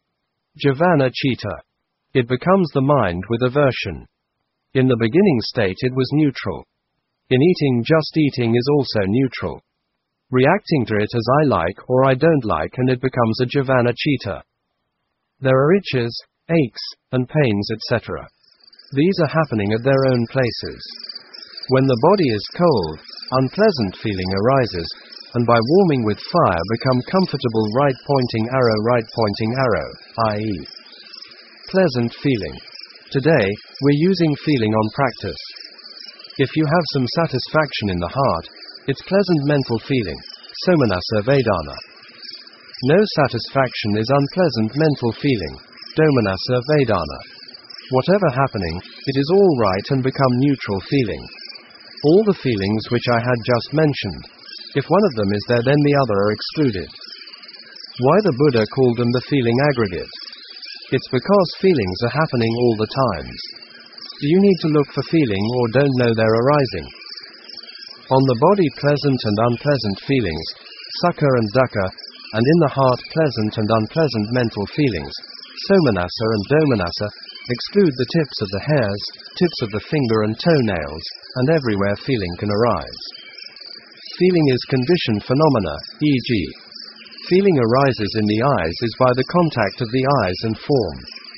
Jivana Chitta. It becomes the mind with aversion. In the beginning state it was neutral. In eating just eating is also neutral. Reacting to it as I like or I don't like and it becomes a Jivana Chitta. There are itches, aches, and pains etc. These are happening at their own places. When the body is cold, unpleasant feeling arises, and by warming with fire become comfortable right pointing arrow, i.e. pleasant feeling. Today, we're using feeling on practice. If you have some satisfaction in the heart, it's pleasant mental feeling, somanassa vedana. No satisfaction is unpleasant mental feeling, domanassa vedana. Whatever happening, it is all right and become neutral feeling. All the feelings which I had just mentioned, if one of them is there then the other are excluded. Why the Buddha called them the feeling aggregate? It's because feelings are happening all the times. Do you need to look for feeling or don't know they're arising? On the body pleasant and unpleasant feelings, sukha and dukkha, and in the heart pleasant and unpleasant mental feelings, somanassa and domanassa, exclude the tips of the hairs, tips of the finger and toenails, and everywhere feeling can arise. Feeling is conditioned phenomena, e.g. feeling arises in the eyes is by the contact of the eyes and form.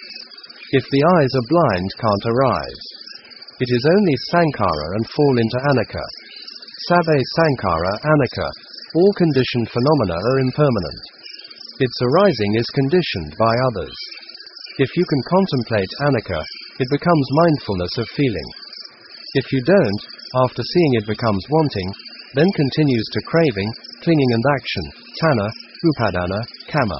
If the eyes are blind can't arise. It is only sankhara and fall into anicca. Sabbe sankhara anicca, all conditioned phenomena are impermanent. Its arising is conditioned by others. If you can contemplate anicca, it becomes mindfulness of feeling. If you don't, after seeing it becomes wanting, then continues to craving, clinging and action, tanha, upadana, kama.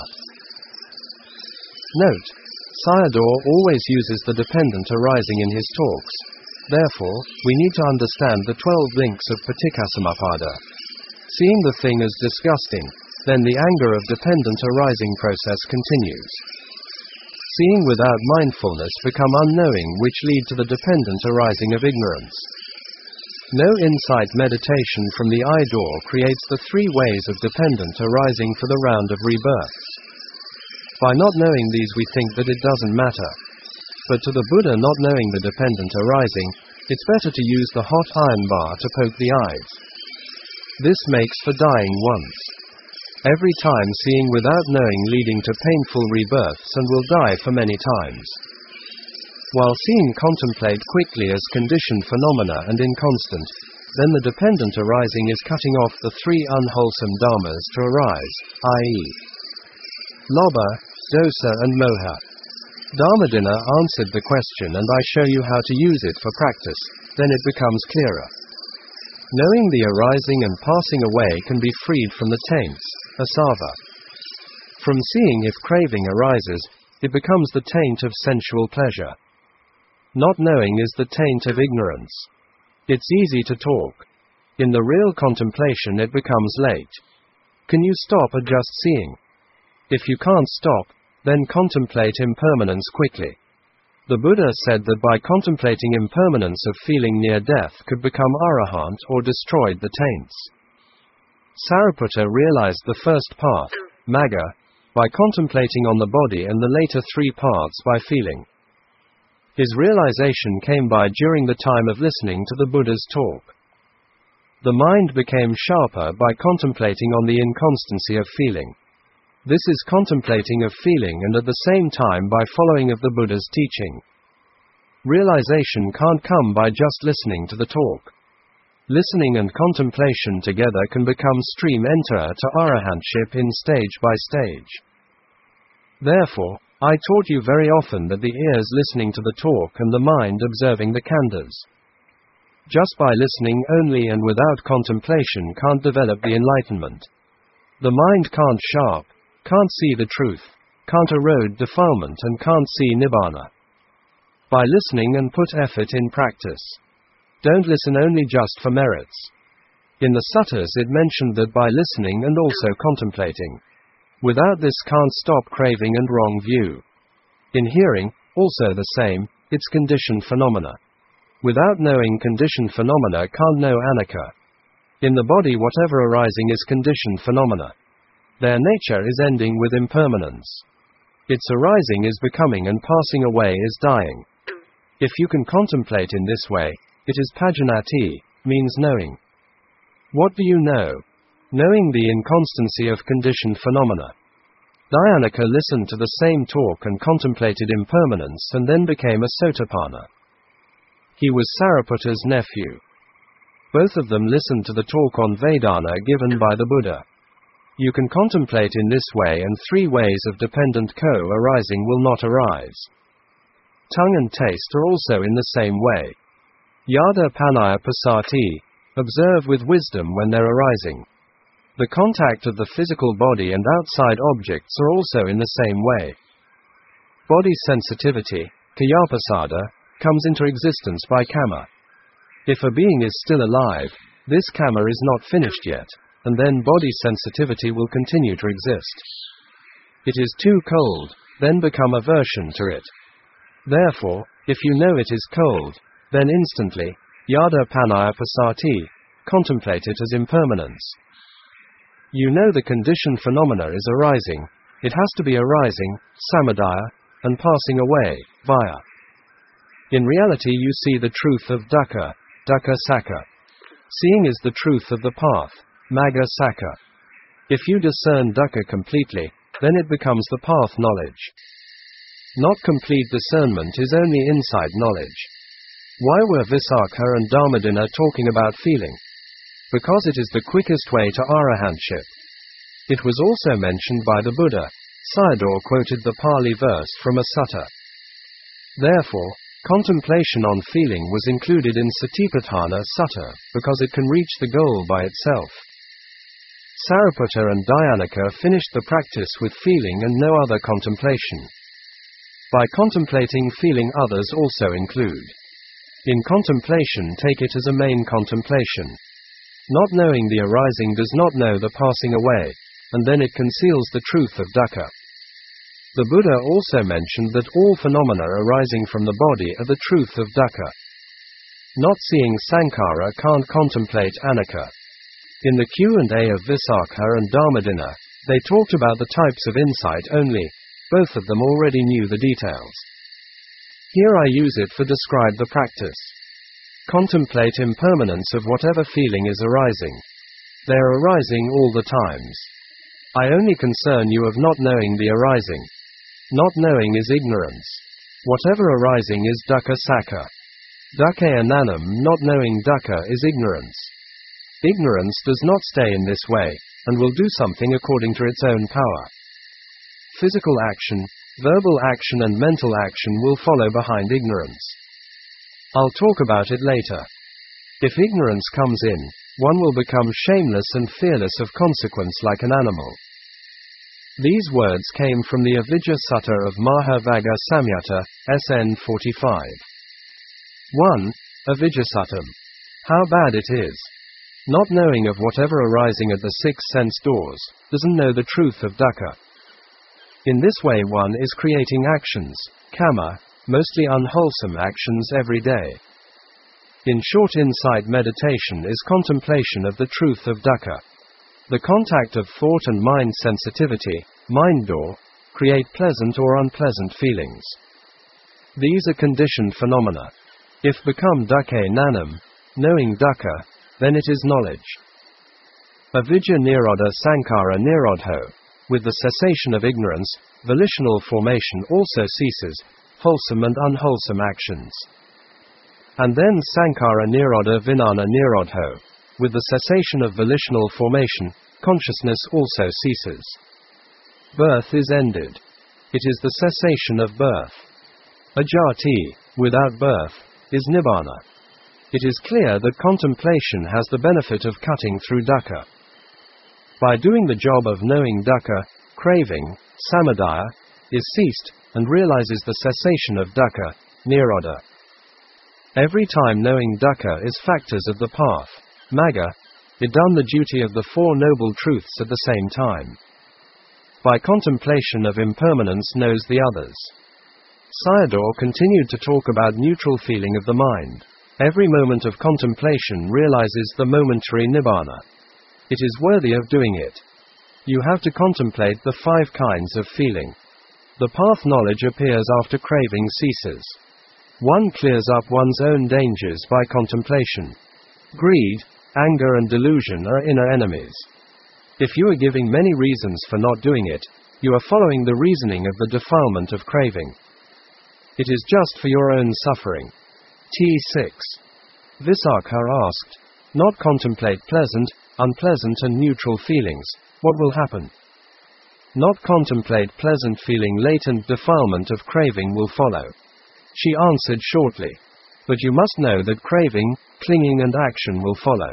Note: Sayadaw always uses the dependent arising in his talks. Therefore, we need to understand the 12 links of Paticcasamuppada. Seeing the thing as disgusting, then the anger of dependent arising process continues. Seeing without mindfulness become unknowing which lead to the dependent arising of ignorance. No insight meditation from the eye door creates the 3 ways of dependent arising for the round of rebirth. By not knowing these we think that it doesn't matter. But to the Buddha not knowing the dependent arising, it's better to use the hot iron bar to poke the eyes. This makes for dying once. Every time seeing without knowing leading to painful rebirths and will die for many times. While seeing contemplate quickly as conditioned phenomena and inconstant, then the dependent arising is cutting off the 3 unwholesome dharmas to arise, i.e. lobha, dosa and moha. Dharmadina answered the question and I show you how to use it for practice, then it becomes clearer. Knowing the arising and passing away can be freed from the taints, asava. From seeing, if craving arises, it becomes the taint of sensual pleasure. Not knowing is the taint of ignorance. It's easy to talk. In the real contemplation it becomes late. Can you stop at just seeing? If you can't stop, then contemplate impermanence quickly. The Buddha said that by contemplating impermanence of feeling near death could become arahant or destroyed the taints. Sariputta realized the first path, magga, by contemplating on the body and the later three paths by feeling. His realization came by during the time of listening to the Buddha's talk. The mind became sharper by contemplating on the inconstancy of feeling. This is contemplating of feeling and at the same time by following of the Buddha's teaching. Realization can't come by just listening to the talk. Listening and contemplation together can become stream enter to arahantship in stage by stage. Therefore, I taught you very often that the ears listening to the talk and the mind observing the khandhas. Just by listening only and without contemplation can't develop the enlightenment. The mind can't see the truth, can't erode defilement and can't see nibbana. By listening and put effort in practice. Don't listen only just for merits. In the suttas it mentioned that by listening and also contemplating. Without this can't stop craving and wrong view. In hearing, also the same, it's conditioned phenomena. Without knowing conditioned phenomena can't know anicca. In the body whatever arising is conditioned phenomena. Their nature is ending with impermanence. Its arising is becoming and passing away is dying. If you can contemplate in this way, it is pajanati, means knowing. What do you know? Knowing the inconstancy of conditioned phenomena. Dhyānika listened to the same talk and contemplated impermanence and then became a Sotapanna. He was Sariputta's nephew. Both of them listened to the talk on Vedana given by the Buddha. You can contemplate in this way and three ways of dependent co-arising will not arise. Tongue and taste are also in the same way. Yada panaya pasati, observe with wisdom when they're arising. The contact of the physical body and outside objects are also in the same way. Body sensitivity, kayaprasada, comes into existence by kama. If a being is still alive, this kama is not finished yet, and then body sensitivity will continue to exist. It is too cold, then become aversion to it. Therefore, if you know it is cold, then instantly, yada panaya pasati, contemplate it as impermanence. You know the conditioned phenomena is arising, it has to be arising, samadaya, and passing away, vaya. In reality you see the truth of dukkha, dukkha sakka. Seeing is the truth of the path, magga sakka. If you discern dukkha completely, then it becomes the path knowledge. Not complete discernment is only inside knowledge. Why were Visakha and Dharmadina talking about feeling? Because it is the quickest way to arahantship. It was also mentioned by the Buddha. Sayadaw quoted the Pali verse from a sutta. Therefore, contemplation on feeling was included in Satipatthana Sutta, because it can reach the goal by itself. Sariputta and Dhyānika finished the practice with feeling and no other contemplation. By contemplating feeling others also include. In contemplation take it as a main contemplation. Not knowing the arising does not know the passing away, and then it conceals the truth of dukkha. The Buddha also mentioned that all phenomena arising from the body are the truth of dukkha. Not seeing sankhara can't contemplate anicca. In the Q&A of Visakha and Dharmadina, they talked about the types of insight only, both of them already knew the details. Here I use it for describe the practice. Contemplate impermanence of whatever feeling is arising. They are arising all the times. I only concern you of not knowing the arising. Not knowing is ignorance. Whatever arising is dukkha sakka. Dukkha ananam, not knowing dukkha is ignorance. Ignorance does not stay in this way, and will do something according to its own power. Physical action, verbal action and mental action will follow behind ignorance. I'll talk about it later. If ignorance comes in, one will become shameless and fearless of consequence like an animal. These words came from the Avijja Sutta of Mahavagga Samyutta, SN 45. 1. Avijjasuttam. How bad it is. Not knowing of whatever arising at the six sense doors, doesn't know the truth of dukkha. In this way one is creating actions, kama, mostly unwholesome actions every day. In short, insight meditation is contemplation of the truth of dukkha. The contact of thought and mind sensitivity, mind door, create pleasant or unpleasant feelings. These are conditioned phenomena. If become dukkha nanam, knowing dukkha, then it is knowledge. Avijja nirodha sankhara nirodho. With the cessation of ignorance, volitional formation also ceases, wholesome and unwholesome actions. And then sankhara nirodha vijnana nirodho. With the cessation of volitional formation, consciousness also ceases. Birth is ended. It is the cessation of birth. Ajati, without birth, is nibbana. It is clear that contemplation has the benefit of cutting through dukkha. By doing the job of knowing dukkha, craving, samadaya, is ceased, and realizes the cessation of dukkha, nirodha. Every time knowing dukkha is factors of the path, magga, it done the duty of the Four Noble Truths at the same time. By contemplation of impermanence knows the others. Sayadaw continued to talk about neutral feeling of the mind. Every moment of contemplation realizes the momentary nibbana. It is worthy of doing it. You have to contemplate the 5 kinds of feeling. The path knowledge appears after craving ceases. One clears up one's own dangers by contemplation. Greed, anger and delusion are inner enemies. If you are giving many reasons for not doing it, you are following the reasoning of the defilement of craving. It is just for your own suffering. T6. Visakha asked, not contemplate pleasant, unpleasant and neutral feelings, what will happen? Not contemplate pleasant feeling, latent defilement of craving will follow. She answered shortly. But you must know that craving, clinging and action will follow.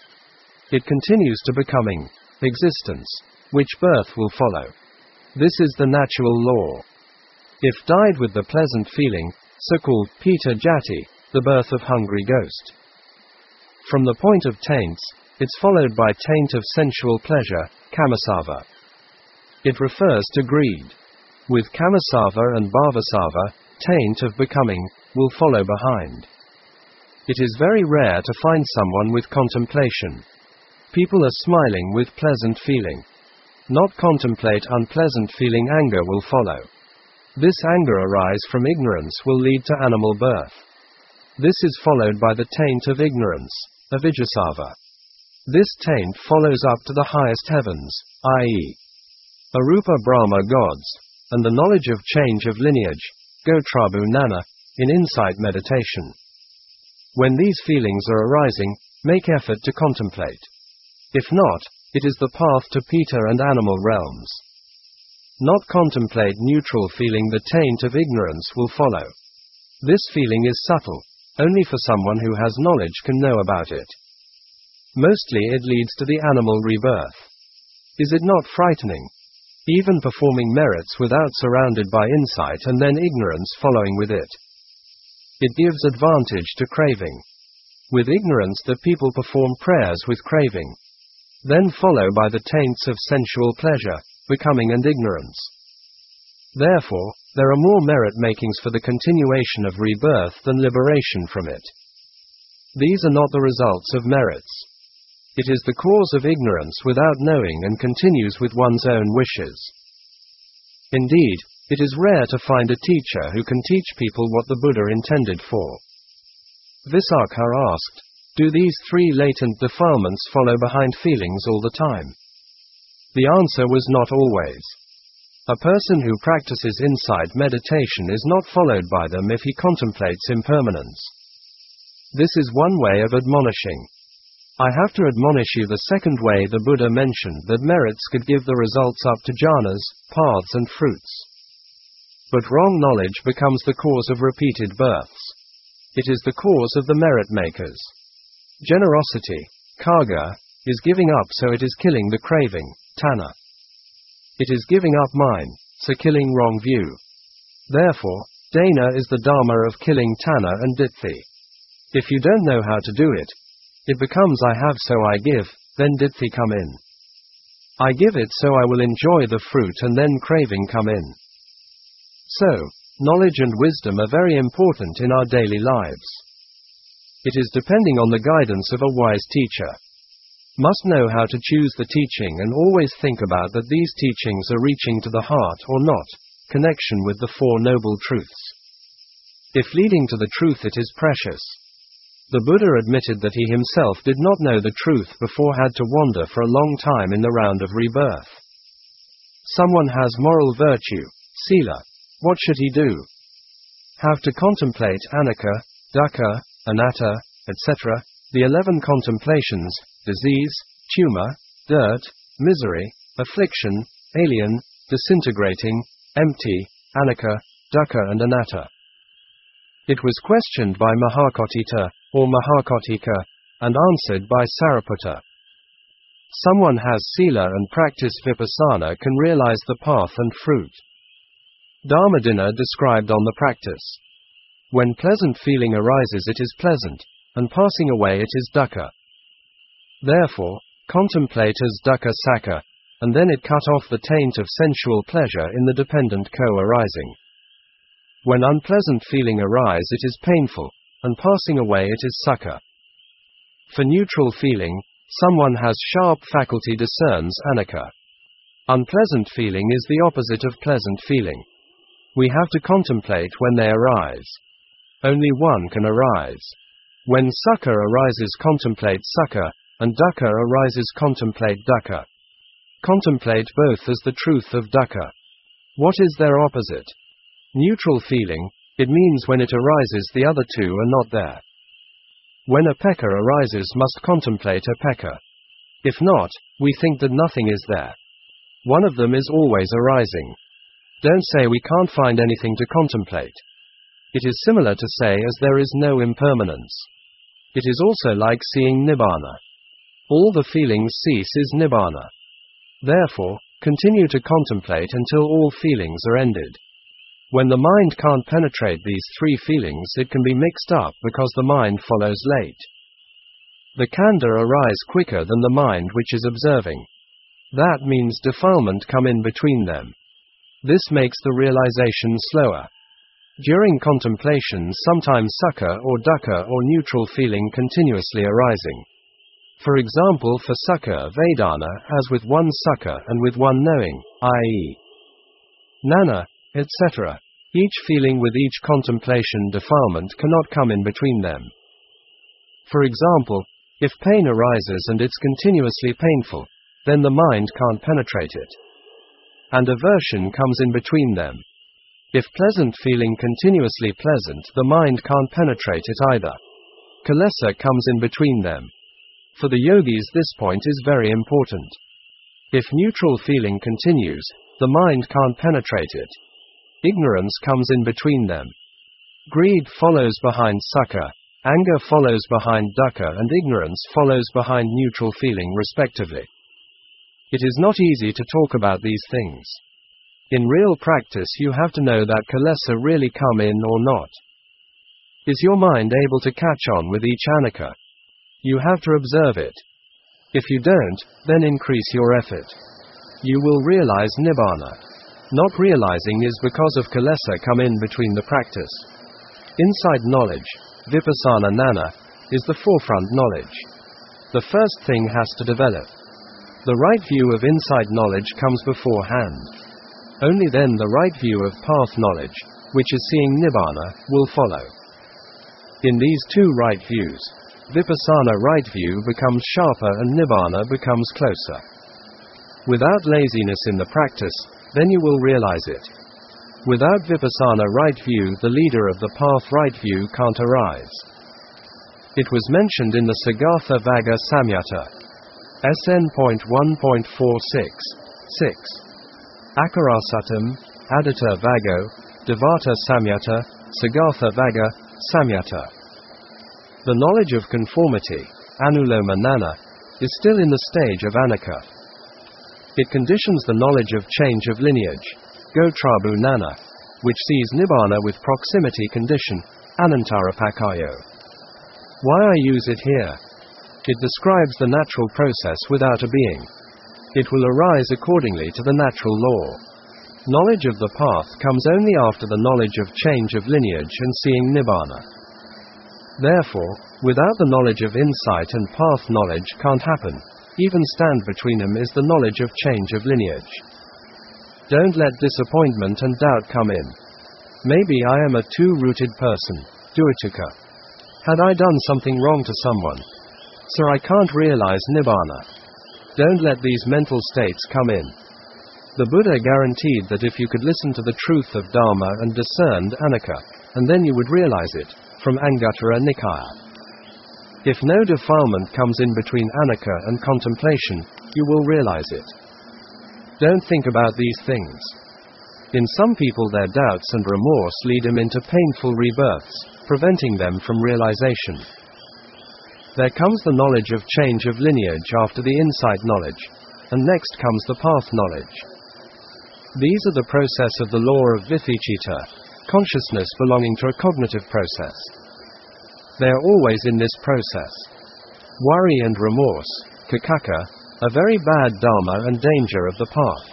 It continues to becoming, existence, which birth will follow. This is the natural law. If died with the pleasant feeling, so-called pita jati, the birth of hungry ghost. From the point of taints, it's followed by taint of sensual pleasure, kamasava. It refers to greed. With kamasava and bhavasava, taint of becoming, will follow behind. It is very rare to find someone with contemplation. People are smiling with pleasant feeling. Not contemplate unpleasant feeling, anger will follow. This anger arise from ignorance will lead to animal birth. This is followed by the taint of ignorance, avijjasava. This taint follows up to the highest heavens, i.e. Arupa Brahma gods, and the knowledge of change of lineage, Gotrabu Nana, in insight meditation. When these feelings are arising, make effort to contemplate. If not, it is the path to Pita and animal realms. Not contemplate neutral feeling, the taint of ignorance will follow. This feeling is subtle, only for someone who has knowledge can know about it. Mostly it leads to the animal rebirth. Is it not frightening? Even performing merits without surrounded by insight and then ignorance following with it. It gives advantage to craving. With ignorance the people perform prayers with craving. Then follow by the taints of sensual pleasure, becoming and ignorance. Therefore, there are more merit makings for the continuation of rebirth than liberation from it. These are not the results of merits. It is the cause of ignorance without knowing and continues with one's own wishes. Indeed, it is rare to find a teacher who can teach people what the Buddha intended for. Visakha asked, do these 3 latent defilements follow behind feelings all the time? The answer was not always. A person who practices insight meditation is not followed by them if he contemplates impermanence. This is one way of admonishing. I have to admonish you the second way the Buddha mentioned, that merits could give the results up to jhanas, paths and fruits. But wrong knowledge becomes the cause of repeated births. It is the cause of the merit makers. Generosity, karga, is giving up, so it is killing the craving, tanha. It is giving up mine, so killing wrong view. Therefore, dana is the dharma of killing tanha and ditthi. If you don't know how to do it, it becomes I have so I give, then ditthi come in. I give it so I will enjoy the fruit and then craving come in. So, knowledge and wisdom are very important in our daily lives. It is depending on the guidance of a wise teacher. Must know how to choose the teaching and always think about that these teachings are reaching to the heart or not, connection with the Four Noble Truths. If leading to the truth it is precious. The Buddha admitted that he himself did not know the truth before had to wander for a long time in the round of rebirth. Someone has moral virtue, sila. What should he do? Have to contemplate anicca, dukkha, anatta, etc., the 11 contemplations, disease, tumor, dirt, misery, affliction, alien, disintegrating, empty, anicca, dukkha and anatta. It was questioned by Mahakotthita, or Mahakotthika, and answered by Sariputta. Someone has sila and practice vipassana can realize the path and fruit. Dharmadina described on the practice. When pleasant feeling arises it is pleasant, and passing away it is dukkha. Therefore, contemplate as dukkha sakha, and then it cut off the taint of sensual pleasure in the dependent co-arising. When unpleasant feeling arise it is painful, and passing away it is sukha. For neutral feeling, someone has sharp faculty discerns anicca. Unpleasant feeling is the opposite of pleasant feeling. We have to contemplate when they arise. Only one can arise. When sukha arises contemplate sukha, and dukkha arises contemplate dukkha. Contemplate both as the truth of dukkha. What is their opposite? Neutral feeling, it means when it arises the other two are not there. When a pekkha arises must contemplate a pekkha. If not, we think that nothing is there. One of them is always arising. Don't say we can't find anything to contemplate. It is similar to say as there is no impermanence. It is also like seeing nibbana. All the feelings cease is nibbana. Therefore, continue to contemplate until all feelings are ended. When the mind can't penetrate these three feelings it can be mixed up because the mind follows late. The khandha arise quicker than the mind which is observing. That means defilement come in between them. This makes the realization slower. During contemplation sometimes sukha or dukkha or neutral feeling continuously arising. For example for sukha vedana as with one sukha and with one knowing, i.e. nana, etc. Each feeling with each contemplation defilement cannot come in between them. For example, if pain arises and it's continuously painful, then the mind can't penetrate it. And aversion comes in between them. If pleasant feeling continuously pleasant, the mind can't penetrate it either. Kilesa comes in between them. For the yogis this point is very important. If neutral feeling continues, the mind can't penetrate it. Ignorance comes in between them. Greed follows behind sukha, anger follows behind dukkha and ignorance follows behind neutral feeling respectively. It is not easy to talk about these things. In real practice you have to know that kilesa really come in or not. Is your mind able to catch on with each anicca? You have to observe it. If you don't, then increase your effort. You will realize nibbana. Not realizing is because of kilesa come in between the practice. Inside knowledge, vipassana nana, is the forefront knowledge. The first thing has to develop. The right view of inside knowledge comes beforehand. Only then the right view of path knowledge, which is seeing nibbana, will follow. In these two right views, vipassana right view becomes sharper and nibbana becomes closer. Without laziness in the practice, then you will realize it. Without vipassana right view the leader of the path right view can't arise. It was mentioned in the Sagatha Vagga Samyutta. SN.1.46. 6. Akarasuttam, Adita Vago, Devata Samyutta, Sagatha Vagga, Samyutta. The knowledge of conformity, Anuloma Nana, is still in the stage of anicca. It conditions the knowledge of change of lineage, Gotrabu Nana, which sees Nibbana with proximity condition, Anantarapakayo. Why I use it here? It describes the natural process without a being. It will arise accordingly to the natural law. Knowledge of the path comes only after the knowledge of change of lineage and seeing Nibbana. Therefore, without the knowledge of insight and path, knowledge can't happen. Even stand between them is the knowledge of change of lineage. Don't let disappointment and doubt come in. Maybe I am a two-rooted person, Duituka. Had I done something wrong to someone? So I can't realize Nibbana. Don't let these mental states come in. The Buddha guaranteed that if you could listen to the truth of Dharma and discerned Anicca, and then you would realize it, from Anguttara Nikaya. If no defilement comes in between Anicca and contemplation, you will realize it. Don't think about these things. In some people their doubts and remorse lead them into painful rebirths, preventing them from realization. There comes the knowledge of change of lineage after the insight knowledge, and next comes the path knowledge. These are the process of the law of Vithicita, consciousness belonging to a cognitive process. They are always in this process. Worry and remorse, Kakaka, are very bad dharma and danger of the path.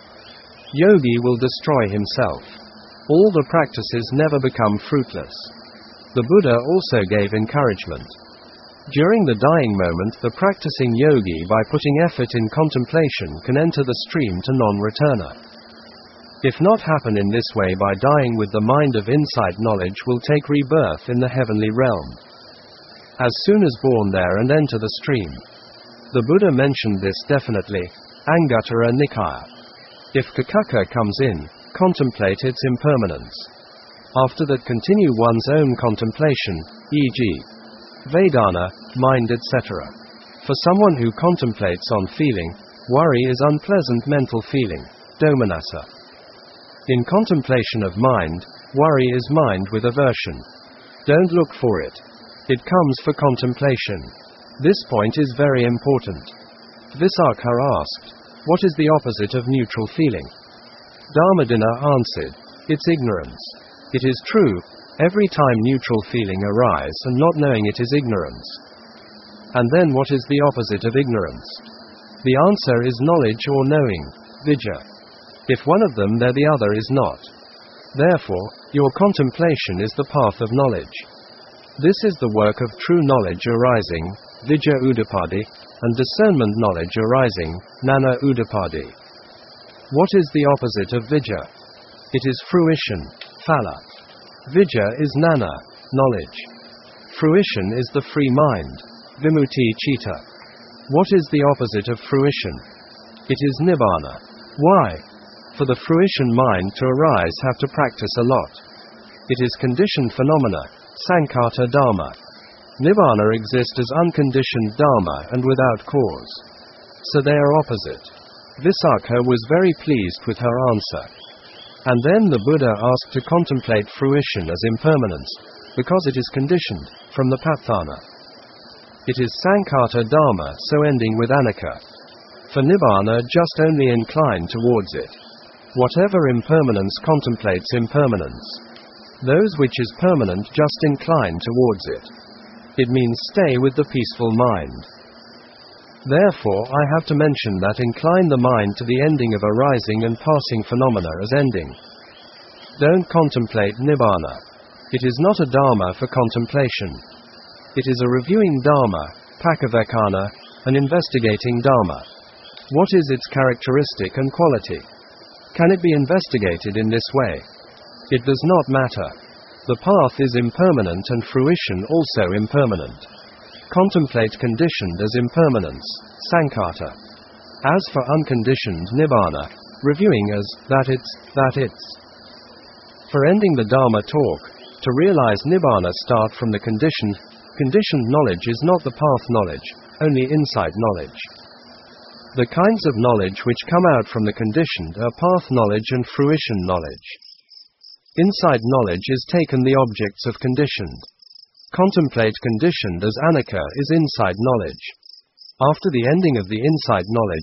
Yogi will destroy himself. All the practices never become fruitless. The Buddha also gave encouragement. During the dying moment, the practicing yogi, by putting effort in contemplation, can enter the stream to non-returner. If not happen in this way, by dying with the mind of insight, knowledge will take rebirth in the heavenly realm. As soon as born there and enter the stream. The Buddha mentioned this definitely, Anguttara Nikaya. If Kakaka comes in, contemplate its impermanence. After that, continue one's own contemplation, e.g., Vedana, mind, etc. For someone who contemplates on feeling, worry is unpleasant mental feeling, domanassa. In contemplation of mind, worry is mind with aversion. Don't look for it. It comes for contemplation. This point is very important. Visakha asked, what is the opposite of neutral feeling? Dharmadina answered, it's ignorance. It is true, every time neutral feeling arise and not knowing it is ignorance. And then what is the opposite of ignorance? The answer is knowledge or knowing, vijja. If one of them, there the other is not. Therefore, your contemplation is the path of knowledge. This is the work of true knowledge arising, vijja udapadi, and discernment knowledge arising, nana udapadi. What is the opposite of vijja? It is fruition, phala. Vijja is nana, knowledge. Fruition is the free mind, vimutti citta. What is the opposite of fruition? It is nibbana. Why? For the fruition mind to arise have to practice a lot. It is conditioned phenomena, sankhata dharma. Nibbana exists as unconditioned dharma and without cause. So they are opposite. Visakha was very pleased with her answer. And then the Buddha asked to contemplate fruition as impermanence, because it is conditioned, from the patthana. It is sankhata dharma, so ending with anicca. For nibbana just only incline towards it. Whatever impermanence contemplates impermanence. Those which is permanent just incline towards it. It means stay with the peaceful mind. Therefore I have to mention that incline the mind to the ending of arising and passing phenomena as ending. Don't contemplate nibbana. It is not a dharma for contemplation. It is a reviewing dharma, pakavekana, an investigating dharma. What is its characteristic and quality? Can it be investigated in this way? It does not matter. The path is impermanent and fruition also impermanent. Contemplate conditioned as impermanence, sankhata. As for unconditioned nibbana, reviewing as that it's. For ending the Dharma talk, to realize nibbana start from the conditioned knowledge is not the path knowledge, only insight knowledge. The kinds of knowledge which come out from the conditioned are path knowledge and fruition knowledge. Insight knowledge is taken the objects of conditioned. Contemplate conditioned as anicca is insight knowledge. After the ending of the insight knowledge,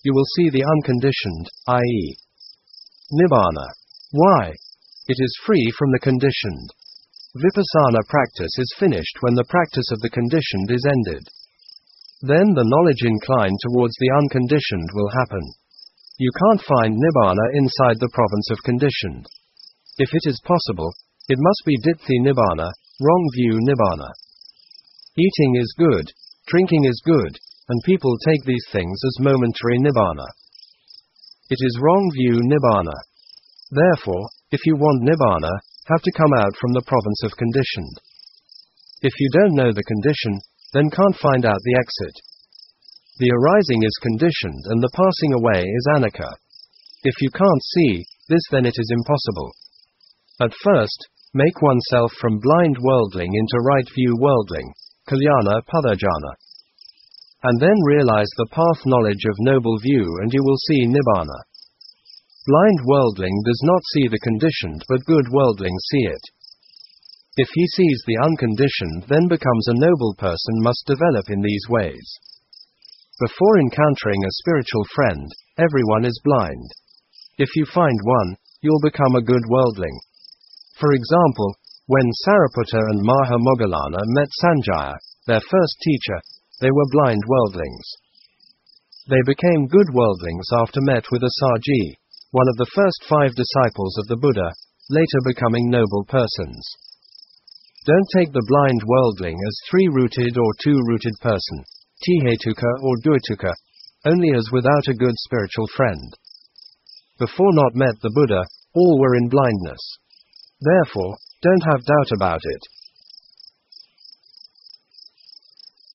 you will see the unconditioned, i.e. Nibbana. Why? It is free from the conditioned. Vipassana practice is finished when the practice of the conditioned is ended. Then the knowledge inclined towards the unconditioned will happen. You can't find Nibbana inside the province of conditioned. If it is possible, it must be Ditthi Nibbana, wrong view Nibbana. Eating is good, drinking is good, and people take these things as momentary Nibbana. It is wrong view Nibbana. Therefore, if you want Nibbana, have to come out from the province of conditioned. If you don't know the condition, then can't find out the exit. The arising is conditioned and the passing away is anicca. If you can't see this, then it is impossible. At first, make oneself from blind worldling into right view worldling, kalyana padajana. And then realize the path knowledge of noble view and you will see Nibbana. Blind worldling does not see the conditioned but good worldling see it. If he sees the unconditioned, then becomes a noble person must develop in these ways. Before encountering a spiritual friend, everyone is blind. If you find one, you'll become a good worldling. For example, when Sariputta and Maha Moggallana met Sanjaya, their first teacher, they were blind worldlings. They became good worldlings after met with Assaji, one of the first 5 disciples of the Buddha, later becoming noble persons. Don't take the blind worldling as 3-rooted or 2-rooted person, Tihetuka or Duituka, only as without a good spiritual friend. Before not met the Buddha, all were in blindness. Therefore, don't have doubt about it.